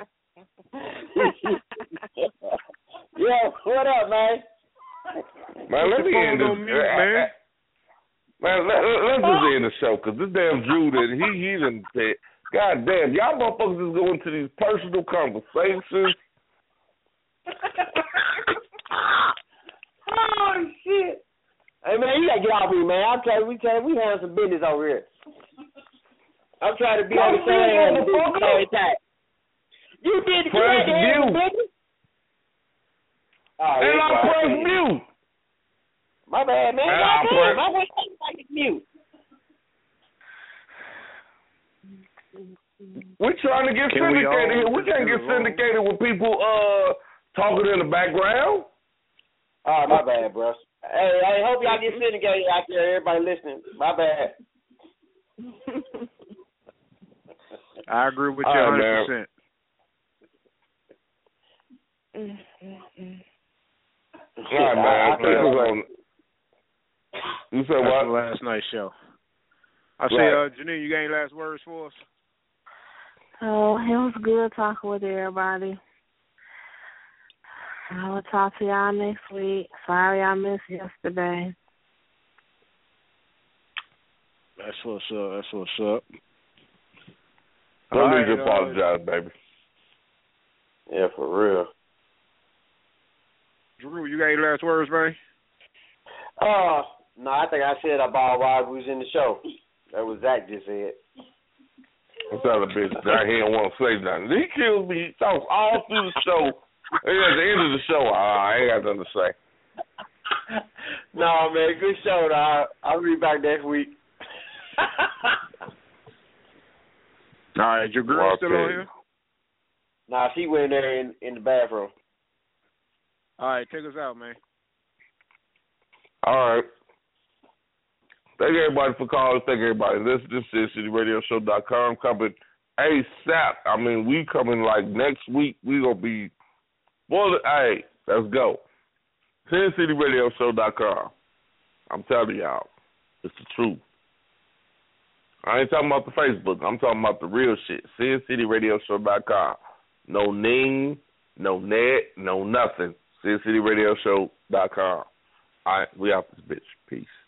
Yo, what up, man? Man, let me end this. Mute, man. Man, let, let's just end the show because this damn Drew that he he done said, God damn, y'all motherfuckers just go into these personal conversations. Oh shit! Hey man, you gotta get off here, man. I'm trying. We trying. We have some business over here. I'm trying to be on the same time. You did the press mute. Oh, and I press mute. mute. My bad, man. And My I bad. press My bad. Like mute. We're trying to get Can we syndicated all here. We can't get syndicated with people uh talking in the background. Oh, my bad, bro. Hey, I hope y'all get syndicated out there, everybody listening. My bad. I agree with you All one right, hundred percent. All right, man. I, I feel on. You said That's what? the last night's show. I Right. say, uh, Janine, you got any last words for us? Oh, it was good talking with everybody. I will talk to y'all next week. Sorry I missed yesterday. That's what's up. That's what's up. Don't All need to right, apologize, baby. Yeah, for real. Drew, you got any last words, man? Uh, no, I think I said about while we was in the show. That was Zach just said. I'm telling the bitch that he don't want to say nothing. He kills me. He talks all through the show. And at the end of the show, uh, I ain't got nothing to say. No, man, good show. I'll, I'll be back next week. All right, your girl Well, still okay. on here? Nah, she went there in, in the bathroom. All right, take us out, man. All right. Thank everybody for calling. Thank everybody. This this is City Radio Show dot com coming ASAP. I mean, we coming like next week. We gonna be, well, hey, let's go. Sin City Radio Show dot com. I'm telling y'all, it's the truth. I ain't talking about the Facebook. I'm talking about the real shit. Sin City Radio Show dot com. No Ning, no net, no nothing. Sin City Radio Show dot com. All right, we out this bitch. Peace.